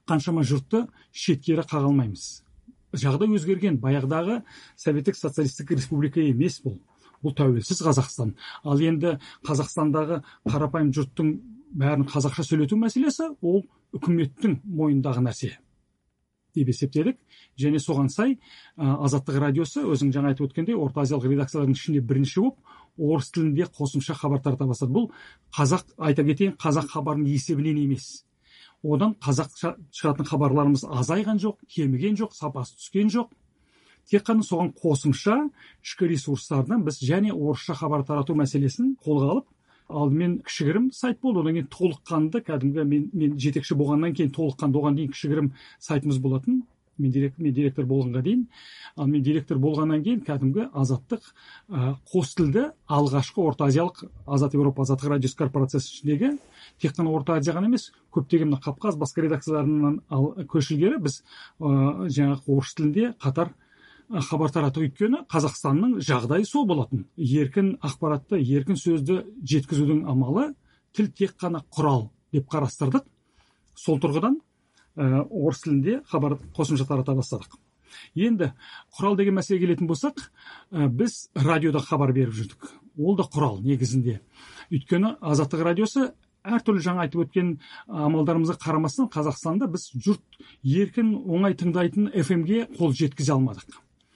қаншама жұртты шеткері қаға алмаймыз. Жағдай өзгерген. Баяғыдағы советтік социалистік республика емес бұл. Бұл тәуелсіз Қазақстан. Ал енді Қазақстандағы қарапайым жұрттың бәрін қазақша сөйлету мәселесі ол үкіметтің мойнындағы нәрсе деп есептедік. Және соған сай Азаттық радиосы өзің жаңа айтып өткендей орта азиялық редакциялардың ішінде бірінші болып орыс тілінде қосымша хабар тарата бастады. Бұл қазақ, айта кетейін, қазақ хабарының есебінен емес. Одан қазақ шығатын хабарларымыз азайған жоқ, кеміген жоқ, сапасы түскен жоқ. Тек қана соған қосымша ішкі ресурстардан біз және орысша хабар тарату мәселесін қолға алып, алдымен кішігірім сайт болды, одан кейін толыққанды, кәдімгі мен, мен жетекші болғаннан кейін толыққанды, оған дейін кішігірім сайтымыз болатын. Мен директор, мен директор болғанға дейін, ал мен директор болғаннан кейін кәдімгі Азаттық ә, қос тілді алғашқы орта азиялық Азат Европа Азаттық радиосы корпорациясы ішіндегі тек қана орта азия ғана емес, көптеген Кавказ басқа редакцияларынан көшілгері біз ә, жаңағы орыс тілінде қатар ә, хабар тарату. Өйткені Қазақстанның жағдайы сол болатын. Еркін ақпаратты, еркін сөзді жеткізудің амалы тіл тек қана құрал деп қарастырдық. Сол тұрғыдан орыс тілінде хабар қосымша тарата бастадық. Енді құрал деген мәселеге келетін болсақ, біз радиода хабар беріп жүрдік. Ол да құрал негізінде. Өйткені Азаттық радиосы әртүрлі жаңа айтып өткен амалдарымызға қарамастан Қазақстанда біз жұрт еркін оңай тыңдайтын эф эмге қол жеткізе алмадық.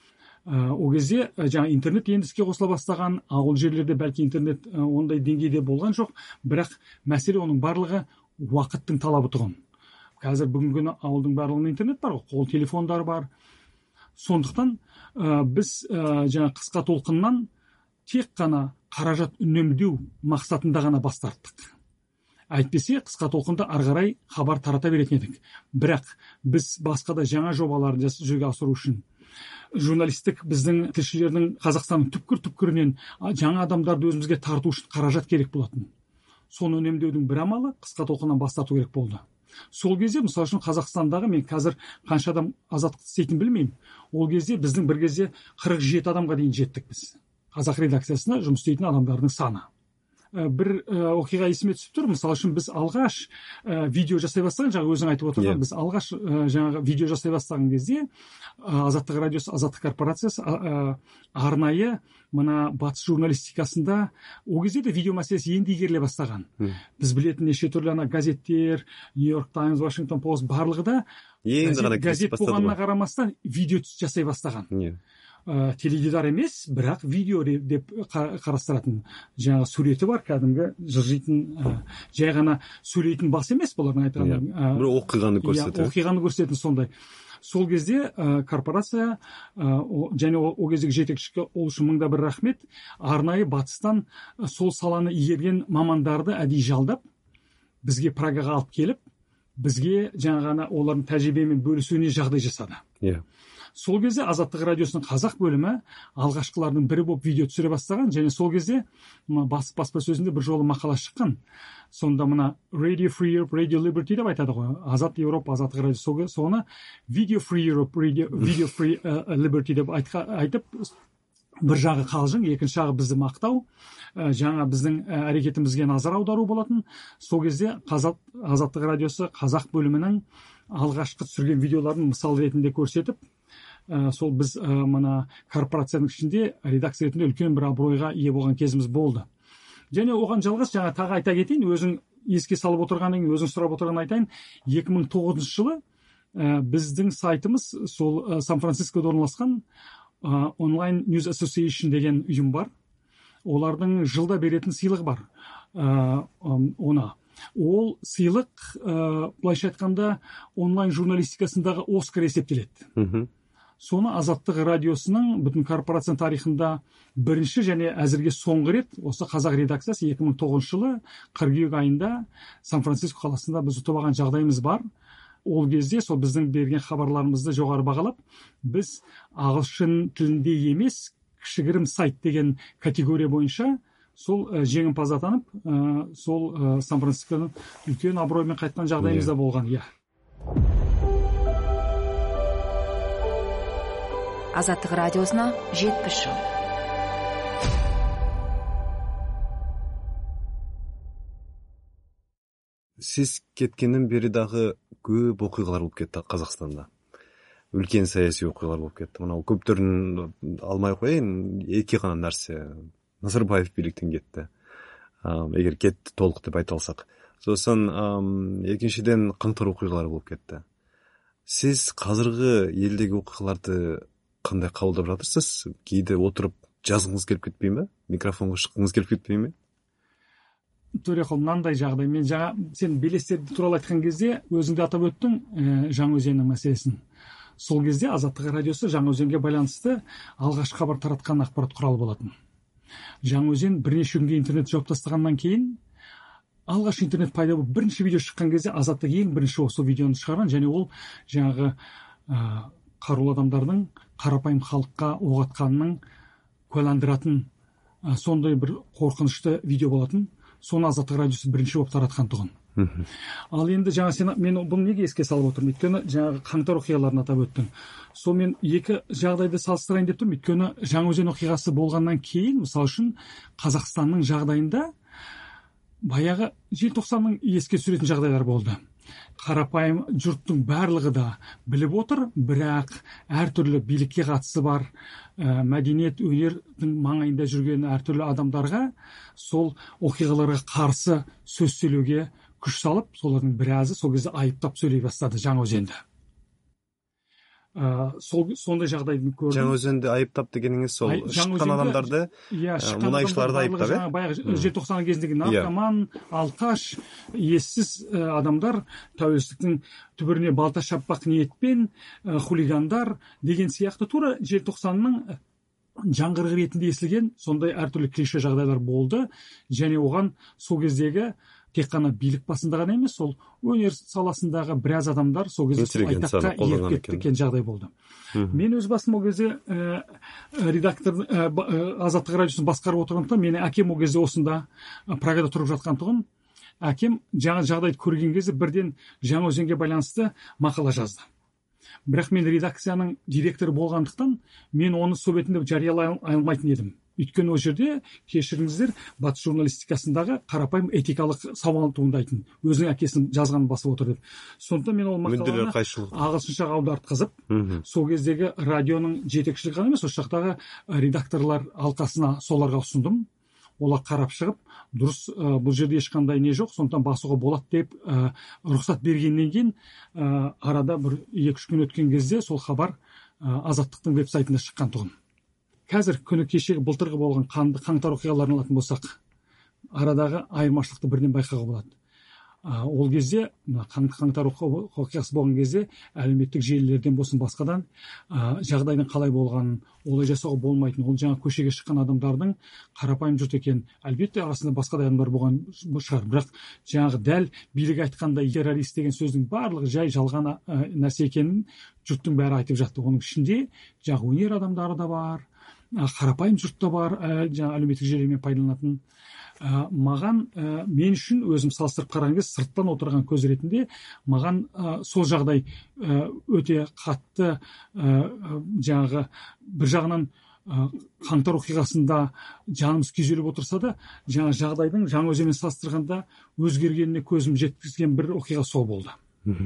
О кезде жаңа интернет енді іске қосыла бастаған, ауыл жерлерде бәлки интернет ондай деңгейде болған жоқ, бірақ мәселе оның барлығы уақыттың талабы тұғын. Қазір бүгінгі күні ауылдың барлығында интернет бар, қол телефондар бар. Сондықтан ә, біз ә, жаңа қысқа толқыннан тек қана қаражат үнемдеу мақсатында ғана бас тарттық. Әйтпесе қысқа толқында ары қарай хабар тарата беретін едік. Бірақ біз басқа да жаңа жобаларды жүзеге асыру үшін журналистік біздің тілшілердің Қазақстанның түпкір-түпкірінен жаңа адамдарды өзімізге тарту үшін қаражат керек болатын. Соны үнемдеудің бір амалы қысқа толқыннан бас тарту керек болды. Сол кезде, мысалы үшін Қазақстандағы, мен қазір қанша адам Азаттық істейтін білмеймін. Ол кезде біздің бір кезде қырық жеті адамға дейін жеттік біз. Қазақ редакциясында жұмыс істейтін адамдардың саны. Бір оқиға есіме түсіп тұр. Мысалы үшін біз алғаш видео жасай бастаған, жаңа өзің айтып отырған, біз алғаш жаңағы видео жасай бастаған кезде Азаттық радиосы, Азаттық корпорациясы арнайы мына батыс журналистикасында ол кезде де видео мәселесі енді игеріле бастаған. Біз білетін неше түрлі ана газеттер, Нью-Йорк Таймс, Вашингтон Пост барлығы да газет болғанына қарамастан видео жасай бастаған. Ә, теледидар емес, бірақ видео деп қарастыратын жаңағы суреті бар, кәдімгі жылжитын, ә, жай ғана сөйлейтін бас емес бұлардың айтқанда. Бір оқиғаны көрсететін. Оқиғаны көрсететін сондай. Сол кезде ә, корпорация ә, және ол, ол кездегі жетекшіге ол үшін мыңда бір рахмет, арнайы батыстан ә, сол саланы игерген мамандарды әдейі жалдап, бізге Прагаға алып келіп, бізге жаңағына олардың тәжірибемен бөлісуіне жағдай жасады. Иә. Сол кезде Азаттық радиосының қазақ бөлімі алғашқылардың бірі болып видео түсіре бастаған, және сол кезде бас баспасөзінде бір жолы мақала шыққан. Сонда мына Radio Free Europe, Radio Liberty деп айтады ғой. Азат Европа, Азаттық радиосы. Соны Video Free Europe, Radio, Video Free uh, Liberty деп айтқа, айтып, бір жағы қалжың, екінші жағы бізді мақтау, жаңа біздің әрекетімізге назар аудару болатын. Сол кезде Қазақ, Азаттық радиосы қазақ бөлімінің алғашқы түсірген видеоларын мысал ретінде көрсетіп, Ә, сол біз ә, мына корпорацияның ішінде редакция ретінде үлкен бір абыройға ие болған кезіміз болды. Және оған жалғас жаңа тағы айта кетейін, өзің еске салып отырғаннан кейін өзің сұрап отырғанын айтайын. екі мың тоғызыншы жылы ә, біздің сайтымыз сол ә, Сан-Францискода орналасқан ә, Online News Association деген ұйым бар. Олардың жылда беретін сыйлығы бар. Ә, оны ол сыйлық ә, былайша айтқанда онлайн журналистикасындағы Оскар есептеледі. Соны Азаттық радиосының бүтін корпорация тарихында бірінші және әзірге соңғы рет осы қазақ редакциясы екі мың тоғызыншы жылы қыркүйек айында Сан-Франциско қаласында біз ұтып алған жағдайымыз бар. Ол кезде сол біздің берген хабарларымызды жоғары бағалап, біз ағылшын тілінде емес, кішігірім сайт деген категория бойынша сол ә, жеңімпаз атанып, ә, сол ә, Сан-Францисконың үлкен абыроймен қайтқан жағдайымыз да болған. Иә. Азаттық радиосына жетпіс жыл. сиз кеткенден бери дагы көп окуялар болуп кетти Казакстанда. Үлкен саясий окуялар болуп кетти. Мына көптөрүн алмай коеюн, эки гана нерсе. Назарбаев бийликтен кетти. Эгер кетти толук деп айта алсак. Сосын экинчиден каңтар окуялары болуп кетти. Сиз азыркы элдеги окуяларды кандай кабылдап жатырсыз? Кээде отуруп жазгыңыз келип кетпейби? Микрофонго чыккыңыз келип кетпейби? Төрекул, мындай жагдай. Мен жаңа сен белестерди тууралуу айткан кезде өзүң да атап өттүң Жаңы Өзеннин маселесин. Сол кезде Азаттык радиосу Жаңы Өзенге байланыштуу алгачкы кабар тараткан акпарат куралы болотун. Жаңы Өзен бир нече күнгө интернет жауп тастагандан кийин алгач интернет пайда болуп биринчи видео чыккан кезде Азаттык эң биринчи ошол видеону чыгарган, және ол жаңагы каруулуу адамдардын карапайым халыкка ок атканынын куәландыратын сондай бир коркунучтуу видео болотун. Сону Азаттык радиосу биринчи болуп тараткан тугун. Ал енді жаңа сен мен буну неге эске салып отурмун? Өйткөнү жаңагы каңтар окуяларын атап өттүң. Сол мен эки жагдайды салыштырайын деп турмун. Өйткөнү Жаңы Өзен окуясы болгондон кийин, мисалы үчүн Казакстандын жагдайында баягы желтоқсандын эске сүрөтүн жагдайлар болду. Карапайым журттун баардыгы да билип отур, бирок ар түрлүү бийликке катысы бар, мәдениет, өнөрдүн маңайында жүрген ар түрлүү адамдарга сол окуяларга каршы сөз сүйлөөгө күч салып, солардын биразы сол кезде айыптап сөйлөй баштады Жаңы Өзенде. Сол сондай жагдайды көрдүм. Жаңы Өзенди айыптап дегениңиз сол шыккан адамдарды, мунайчыларды айыптап, э? Баягы желтоқсан кезиндеги наркоман, алкаш, эссиз адамдар, тәуелсиздиктин түбүрүнө балта шаппак ниетпен, хулигандар деген сыяктуу туура желтоқсандын жаңгырыгы ретинде эсилген сондай ар түрлүү клише жагдайлар болду. Және оган сол кездеги тек кана бийлик басында гана эмес, сол өнөр саласындагы бираз адамдар сол кезде айтакка ийип кеткен жагдай болду. Мен өз басым ол кезде редактор Азаттык радиосун башкарып отургандыктан мени акем ол кезде осында Прагада туруп жаткан тугун. Акем жаңы жагдайды көрген кезде бирден Жаңы Өзенге байланыштуу макала жазды. Бирок мен редакциянын директору болгондуктан мен оны сол бетинде жарыялай алмайтын едим. Өйткөнү ол жерде кешириңиздер, батыш журналистикасындагы карапайым этикалык сабал туурдайтын. Өзүнүн акесинин жазганын басып отур деп. Сондуктан мен ол макаланы агылшынчага аударткызып, сол кездеги радионун жетекчилиги гана эмес, ошол жактагы редакторлор алкасына соларга ұсындым. Олар карап чыгып, дурус бул жерде эч кандай не жок, сондуктан басууга болот деп уруксат бергенден кийин арада бир эки үч күн өткөн кезде сол кабар Азаттыктын веб-сайтында чыккан тугун. Қазір күні кешегі былтырғы болған қаңтар окуяларын алатын болсақ, арадагы айырмашылыкты бірден байкауга болот. Ол кезде қаңтар окуясы болған кезде әлеуметтик желілерден болсын басқадан жагдайдын қалай болғанын, олай жасауға болмайтын, ол жаңа көшеге шыққан адамдардың қарапайым жұрт екен. Әлбетте арасында басқа да адамдар болған шығар, бірақ жаңағы дәл билік айтқандай террорист деген сөздің барлығы жай жалған нәрсе екенін жұрттың бәрі айтып жатты. Оның ішінде жаңағы өнер адамдары да бар, қарапайым жұрт та бар, жаңа әлеуметтик желімен пайдаланатын. Маған, мен үшін өзім салыстырып қараған кезде сырттан отырған көз ретінде маған сол жағдай өте қатты, жаңағы бір жағынан қаңтар оқиғасында жанымыз күйзеліп отырса да, жаңа жағдайдың Жаңы Өзенмен салыстырғанда өзгергеніне көзім жеткізген бір оқиға сол болды.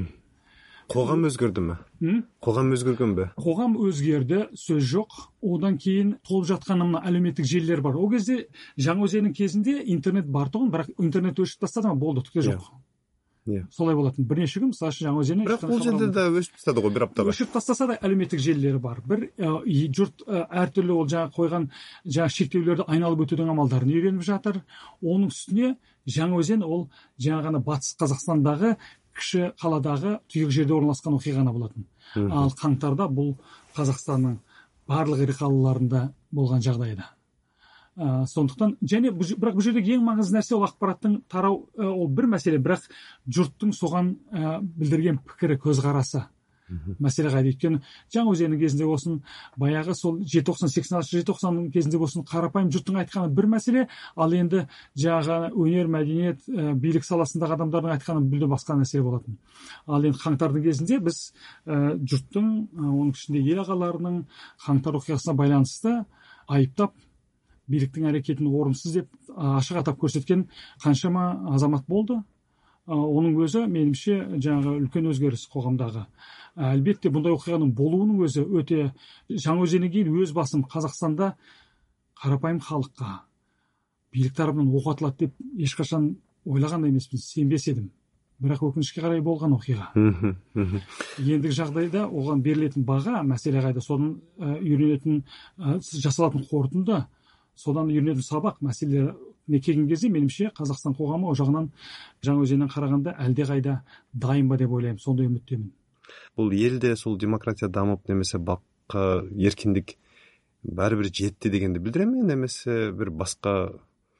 Қоғам өзгерді ме? Қоғам өзгерген бе? Қоғам өзгерді, сөз жоқ. Одан кейін толып жатқан мына әлеуметтік желілер бар. Ол кезде Жаңы Өзеннің кезінде интернет бар тұғын, бірақ интернет өшіп тастады ма, болды, түке жоқ. Солай болатын. Бірнеше күн, мысалы үшін Жаңы Өзеннің... Бірақ ол жерде де өшіп тастады ғой, бір аптаға. Өшіп тастаса да әлеуметтік желілері бар. Бір жұрт әртүрлі ол жаңа қойған жаңа шектеулерді айналып өтудің амалдарын үйреніп жатыр. Оның үстіне Жаңы Өзен ол жаңа ғана батыс Қазақстандағы кіші қаладағы тұйық жерде орналасқан оқиғаны болатын. Ал қаңтарда бұл Қазақстанның барлық ірі қалаларында болған жағдайда. Сондықтан, және бірақ бұл жердегі ең маңызды нәрсе ол ақпараттың тарау, ол бір мәселе, бірақ жұрттың соған білдірген пікірі, көзқарасы мәселе қайда. Өйткені Жаңы Өзеннің кезінде болсын, баяғы сол желтоқсан сексен алтыншы желтоқсанның кезінде болсын, қарапайым жұрттың айтқаны бір мәселе, ал енді жаңағы өнер, мәдениет, билік саласындағы адамдардың айтқаны мүлде басқа мәселе болатын. Ал енді қаңтардың кезінде біз жұрттың, оның ішінде ел ағаларының қаңтар оқиғасына байланысты айыптап, биліктің әрекетін орынсыз деп ашық атап көрсеткен қаншама азамат болды. оның өзі меніңше жаңағы үлкен өзгеріс қоғамдағы. Әлбетте бұндай оқиғаның болуының өзі өте, Жаңаөзеннен кейін өз басым Қазақстанда қарапайым халыққа билік тарапынан оқ атылады деп ешқашан ойлаған емеспін, сенбес едім. Бірақ өкінішке қарай болған оқиға. Ендігі жағдайда оған берілетін баға мәселе қайда, содан үйренетін, жасалатын қорытынды, содан үйренетін сабақ мәселелеріне келген кезде меніңше Қазақстан қоғамы о жағынан Жаңаөзеннен қарағанда әлде қайда дайын ба деп ойлаймын, сондай үміттемін. Бұл елде сол демократия дамып, немесе баққа еркіндік бәрібір жетті дегенді білдіре ме, немесе бір басқа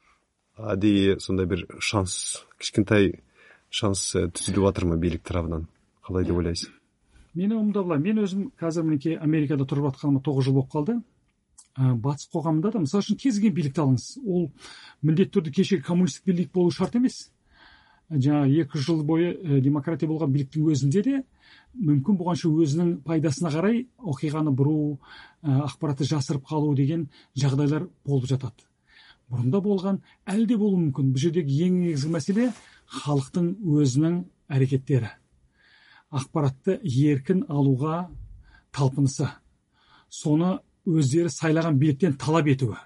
әдейі сондай бір шанс, кішкентай шанс түзіліп жатыр ма билік тарапынан? Қалай деп ойлайсыз? Мені ұмда былай, мен өзім қазір мінекей Америкада тұрып жатқаныма тоғыз жыл болып қалды. Батыс қоғамында да, мысалы үшін кез келген билікті алыңыз, ол міндетті түрде кешегі коммунистік билік болу шарт емес. Жаңа екі жыл бойы демократия болған биліктің өзінде де мүмкін болғанша өзінің пайдасына қарай оқиғаны бұру, ақпаратты жасырып қалу деген жағдайлар болып жатады. Бұрында болған, әлде болуы мүмкін. Бұл жердегі ең негізгі мәселе халықтың өзінің әрекеттері. Ақпаратты еркін алуға талпынысы. Соны өздері сайлаған биліктен талап етуі.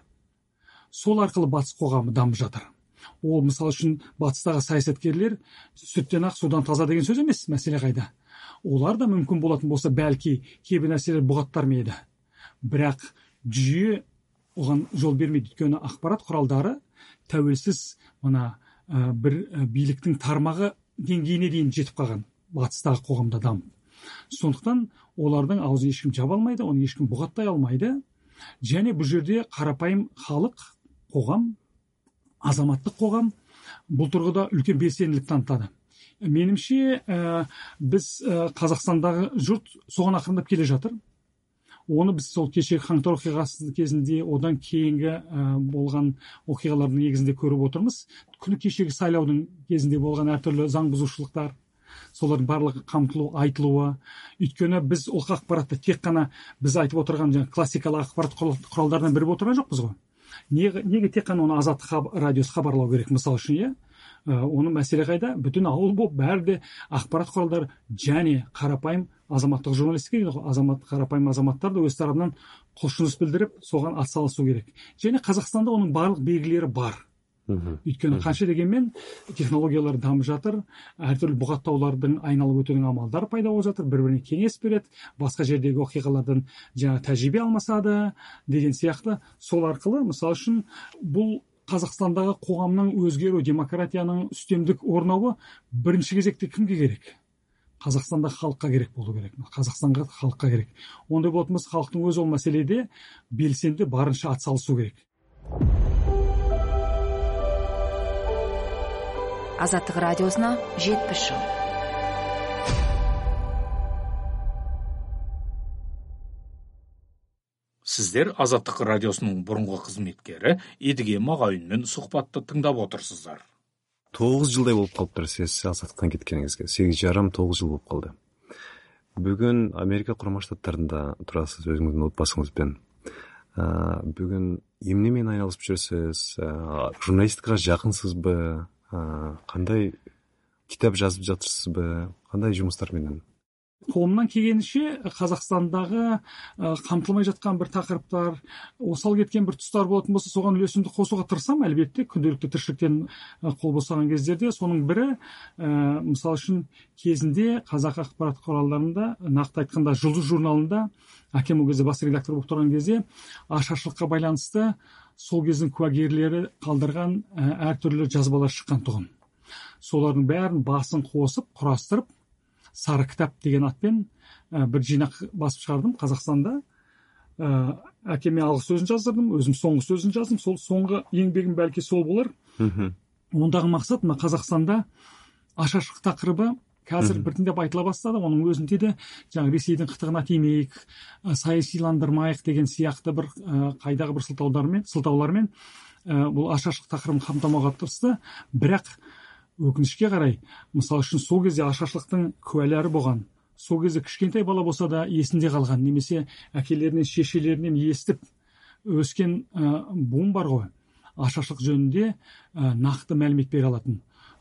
Сол арқылы батыс қоғамы дамып жатыр. Ол мысалы үшін батыстағы саясаткерлер сүттен ақ судан таза деген сөз емес, мәселе қайда. Олар да мүмкін болатын болса бәлки кейбір нәрселер бұғаттар ма еді. Бірақ жүйе оған жол бермейді, өйткені ақпарат құралдары тәуелсіз мына бір биліктің тармағы деңгейіне дейін жетіп қалған батыстағы қоғамда дамып. Сондықтан олардың аузын ешкім жаба алмайды, оны ешкім бұғаттай алмайды. Және бұл жерде қарапайым халық, қоғам, азаматтық қоғам бұл тұрғыда үлкен белсенділік танытады. Меніңше біз Қазақстандағы жұрт соған ақырындап келе жатыр. Оны біз сол кешегі қаңтар оқиғасы кезінде, одан кейінгі болған оқиғалардың негізінде көріп отырмыз. Күні кешегі сайлаудың кезінде болған әртүрлі заң бұзушылықтар, солардың барлығы қамтылу, айтылуы. Өйткені біз ол ақпаратты тек қана біз айтып отырған классикалық ақпарат құралдарынан бірі отырған жоқпыз ғой. Неге, неге тек қана оны Азаттық радиосы хабарлау керек, мысалы үшін, иә? Оны мәселе қайда? Бүтін ауыл болып, бәрі де ақпарат құралдары және қарапайым азаматтық журналистика, азамат, қарапайым азаматтар да өз тарапынан құлшыныс білдіріп, соған атсалысу керек. Және Қазақстанда оның барлық белгілері бар. Өйткені қанша дегенмен технологиялар дамып жатыр, әртүрлі бұғаттаулардың айналып өтудің амалдары пайда болып жатыр, бір-біріне кеңес береді, басқа жердегі оқиғалардан жаңа тәжірибе алмасады деген сияқты. Сол арқылы, мысалы үшін, бұл Қазақстандағы қоғамның өзгеру, демократияның үстемдік орнауы бірінші кезекте кімге керек? Қазақстанда халыққа керек болу керек. Қазақстанға халыққа керек. Ондай болатын болса, халықтың өзі ол мәселеде белсенді барынша атсалысу керек. Азаттық радиосына жетпіс жыл. Сіздер Азаттық радиосының бұрынғы қызметкері Едіге Мағауинмен сұхбатты тыңдап отырсыздар. Тоғыз жылдай болып қалыптыр сіз Азаттықтан кеткеніңізге. Сегіз жарым тоғыз жыл болып қалды. Бүгін Америка Құрама Штаттарында тұрасыз өзіңіздің отбасыңызбен. Бүгін емнемен айналысып жүрсіз, журналистикаға жақынсыз бы, қандай кітап жазып жатырсыз бы, қандай жұмыстармен? Қолымнан келгенше Қазақстандағы қамтылмай жатқан бір тақырыптар, осал кеткен бір тұстар болатын болса, соған үлесімді қосуға тырысам, әлбетте, күнделікті тіршіліктен қол босаған кездерде. Соның бірі, мысалы үшін, кезінде қазақ ақпарат құралдарында, нақты айтқанда Жұлдыз журналында, әкем ол кезде бас редактор болып тұрған кезде, ашаршылыққа байланысты сол кездің куәгерлері қалдырған әртүрлі жазбалар шыққан тұғын. Солардың бәрін басын қосып, құрастырып, Сары кітап деген атпен бір жинақ басып шығардым Қазақстанда. Әкеме алғы сөзін жаздырдым, өзім соңғы сөзін жаздым. Сол соңғы еңбегім бәлки сол болар. Ондағы мақсат мына Қазақстанда ашаршылық тақырыбы қазір біртіндеп айтыла бастады. Оның өзінде де жаңағы Ресейдің қытығына тимейік, саясиландырмайық деген сияқты бір қайдағы бір сылтаулармен, сылтаулармен бұл ашаршылық тақырыбын қамтамауға тырысты. Бірақ өкінішке қарай, мысалы үшін сол кезде ашаршылықтың куәлері болған, сол кезде кішкентай бала болса да есінде қалған, немесе әкелерінен, шешелерінен естіп өскен буын бар ғой, ашаршылық жөнінде нақты мәлімет бере алатын.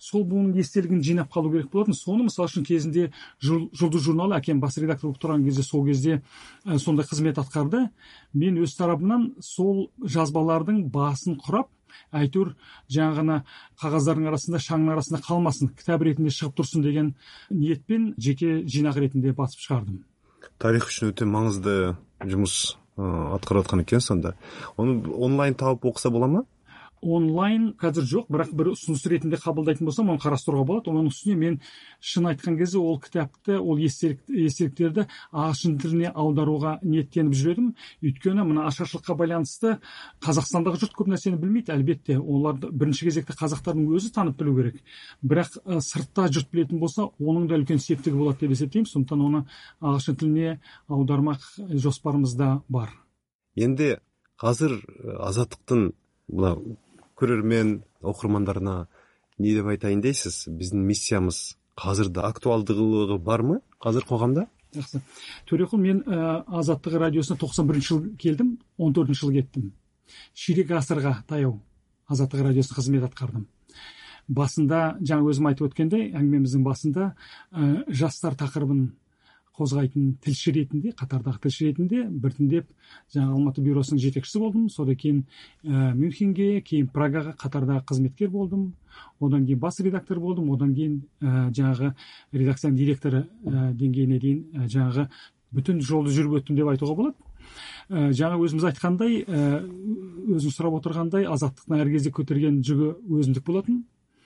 сол бұның естелігін жинап қалу керек болатын. Соны мысалы үшін кезінде Жұлдыз журналы, әкем бас редактор болып тұрған кезде сол кезде ә, сондай қызмет атқарды. Мен өз тарапымнан сол жазбалардың басын құрап, әйтеуір жаңағына қағаздардың арасында, шаңның арасында қалмасын, кітап ретінде шығып тұрсын деген ниетпен жеке жинақ ретінде басып шығардым. Тарих үшін өте маңызды жұмыс атқарып жатқан екен сонда. Оны онлайн тауып оқыса бола ма? Онлайн қазір жоқ, бірақ бір ұсыныс ретінде қабылдайтын болсам, оны қарастыруға болады. Оның үстіне мен шын айтқан кезде ол кітапты, ол естелік, естеліктерді ағылшын тіліне аударуға ниеттеніп жүредім. Өйткені мына ашаршылыққа байланысты Қазақстандағы жұрт көп нәрсені білмейді, әлбетте. Оларды бірінші кезекте қазақтардың өзі танып білу керек. Бірақ ә, сыртта жұрт білетін болса, оның да үлкен септігі болады деп есептеймін. Сондықтан оны ағылшын тіліне аудармақ жоспарымызда бар. Енді қазір Азаттықтың бұла көрермен оқырмандарына не деп айтайын дейсіз? Біздің миссиямыз қазірде актуалдылығы бар ма қазір қоғамда? Жақсы. Төреқұл, мен ә, Азаттық радиосына тоқсан бірінші жыл келдім, он төртінші жыл кеттім. Ширек ғасырға таяу Азаттық радиосына қызмет атқардым. Басында, жаңа өзім айтып өткендей, әңгімеміздің басында ә, жастар тақырыбын қозғайтын тілші ретінде, қатардағы тілші ретінде біртіндеп жаңа Алматы бюросының жетекшісі болдым. Содан кейін ә, Мюнхенге, кейін Прагаға қатардағы қызметкер болдым. Одан кейін бас редактор болдым. Одан кейін ә, жаңағы редакцияның директоры ә, деңгейіне дейін ә, жаңағы бүтін жолды жүріп өттім деп айтуға болады. Ә, жаңа өзіміз айтқандай, ә, өзің сұрап отырғандай, Азаттықтың әр кезде көтерген жүгі өзіндік болатын.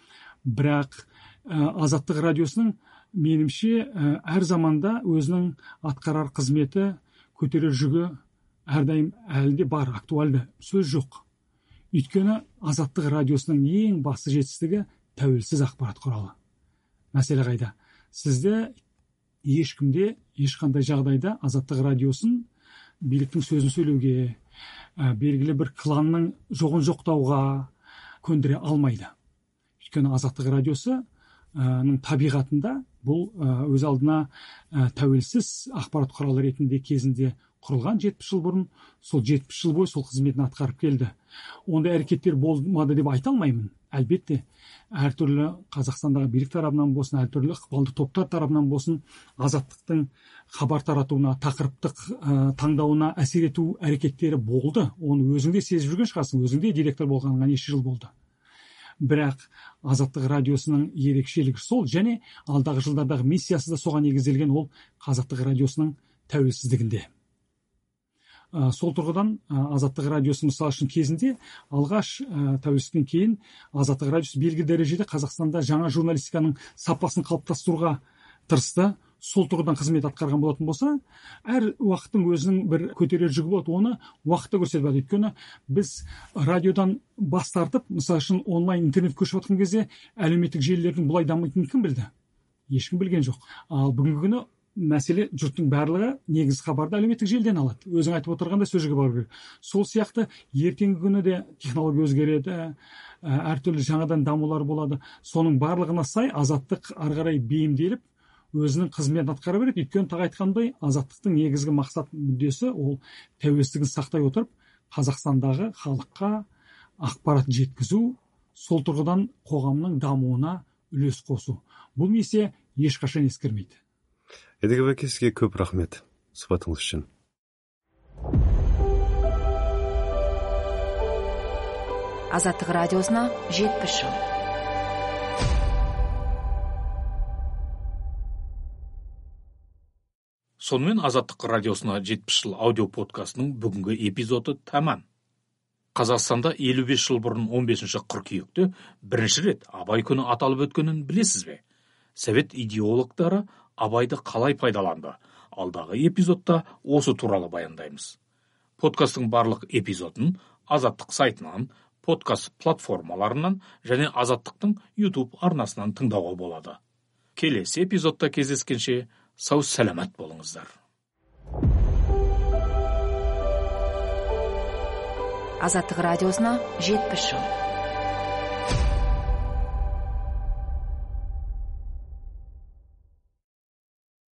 Бірақ ә, Азаттық радиосының менімше әр заманда өзінің атқарар қызметі, көтерер жүгі әрдайым әлі де бар, актуалды, сөз жоқ. Өйткені Азаттық радиосының ең басты жетістігі тәуелсіз ақпарат құралы. Мәселе қайда? Сізде ешкімде, ешқандай жағдайда Азаттық радиосын биліктің сөзін сөйлеуге, белгілі бір кланның жоғын жоқтауға көндіре алмайды. Өйткені Азаттық радиосы табиғатында бұл өз алдына тәуелсіз ақпарат құралы ретінде кезінде құрылған жетпіс жыл бұрын, сол жетпіс жыл бойы сол қызметін атқарып келді. Ондай әрекеттер болмады деп айта алмаймын. Әлбетте, әртүрлі Қазақстандағы билік тарапынан болсын, әртүрлі ықпалды топтар тарапынан болсын, Азаттықтың хабар таратуына, тақырыптық таңдауына әсер ету әрекеттері болды. Оны өзіңде сезіп жүрген шығарсың, өзіңде директор болғаныңа неше жыл болды. Бірақ Азаттық радиосының ерекшелігі сол, және алдағы жылдардағы миссиясы да соған негізделген, ол Азаттық радиосының тәуелсіздігінде. Ә, сол тұрғыдан ә, Азаттық радиосы мысалы үшін кезінде алғаш ә, тәуелсіздіктен кейін Азаттық радиосы белгілі дәрежеде Қазақстанда жаңа журналистиканың сапасын қалыптастыруға тырысты. Сол тұрғыдан қызмет атқарған болатын болса, әр уақыттың өзінің бір көтерер жүгі болады, оны уақытта көрсетіп алады. Өйткені біз радиодан бас тартып, мысалы үшін онлайн интернет көшіп жатқан кезде әлеуметтік желілердің бұлай дамитынын кім білді? Ешкім білген жоқ. Ал бүгінгі күні мәселе, жұрттың барлығы негізгі хабарды әлеуметтік желіден алады. Өзің айтып отырғанда сөзге бару керек. Сол сияқты ертеңгі күні де технология өзгереді, әртүрлі жаңадан дамулар болады. Соның барлығына сай Азаттық ары қарай бейімделіп өзінің қызметін атқара береді. Өйткені тағы айтқандай, Азаттықтың негізгі мақсат мүддесі ол тәуелсіздігін сақтай отырып, Қазақстандағы халыққа ақпарат жеткізу, сол тұрғыдан қоғамның дамуына үлес қосу. Бұл миссия ешқашан ескермейді. Едіге бәке, сізге көп рахмет сұхбатыңыз үшін. Азаттық радиосына жетпіс жыл. Сонымен Азаттық радиосына жетпіс жыл аудио подкастының бүгінгі эпизоды тамам. Қазақстанда елу бес жыл бұрын он бесінші қыркүйекте бірінші рет Абай күні аталып өткенін білесіз бе? Совет идеологтары Абайды қалай пайдаланды? Алдағы эпизодта осы туралы баяндаймыз. Подкасттың барлық эпизодын Азаттық сайтынан, подкаст платформаларынан және Азаттықтың YouTube арнасынан тыңдауға болады. Келесі эпизодта кездескенше сау сәлемет болыңыздар. Азаттық радиосына жетпіс жыл.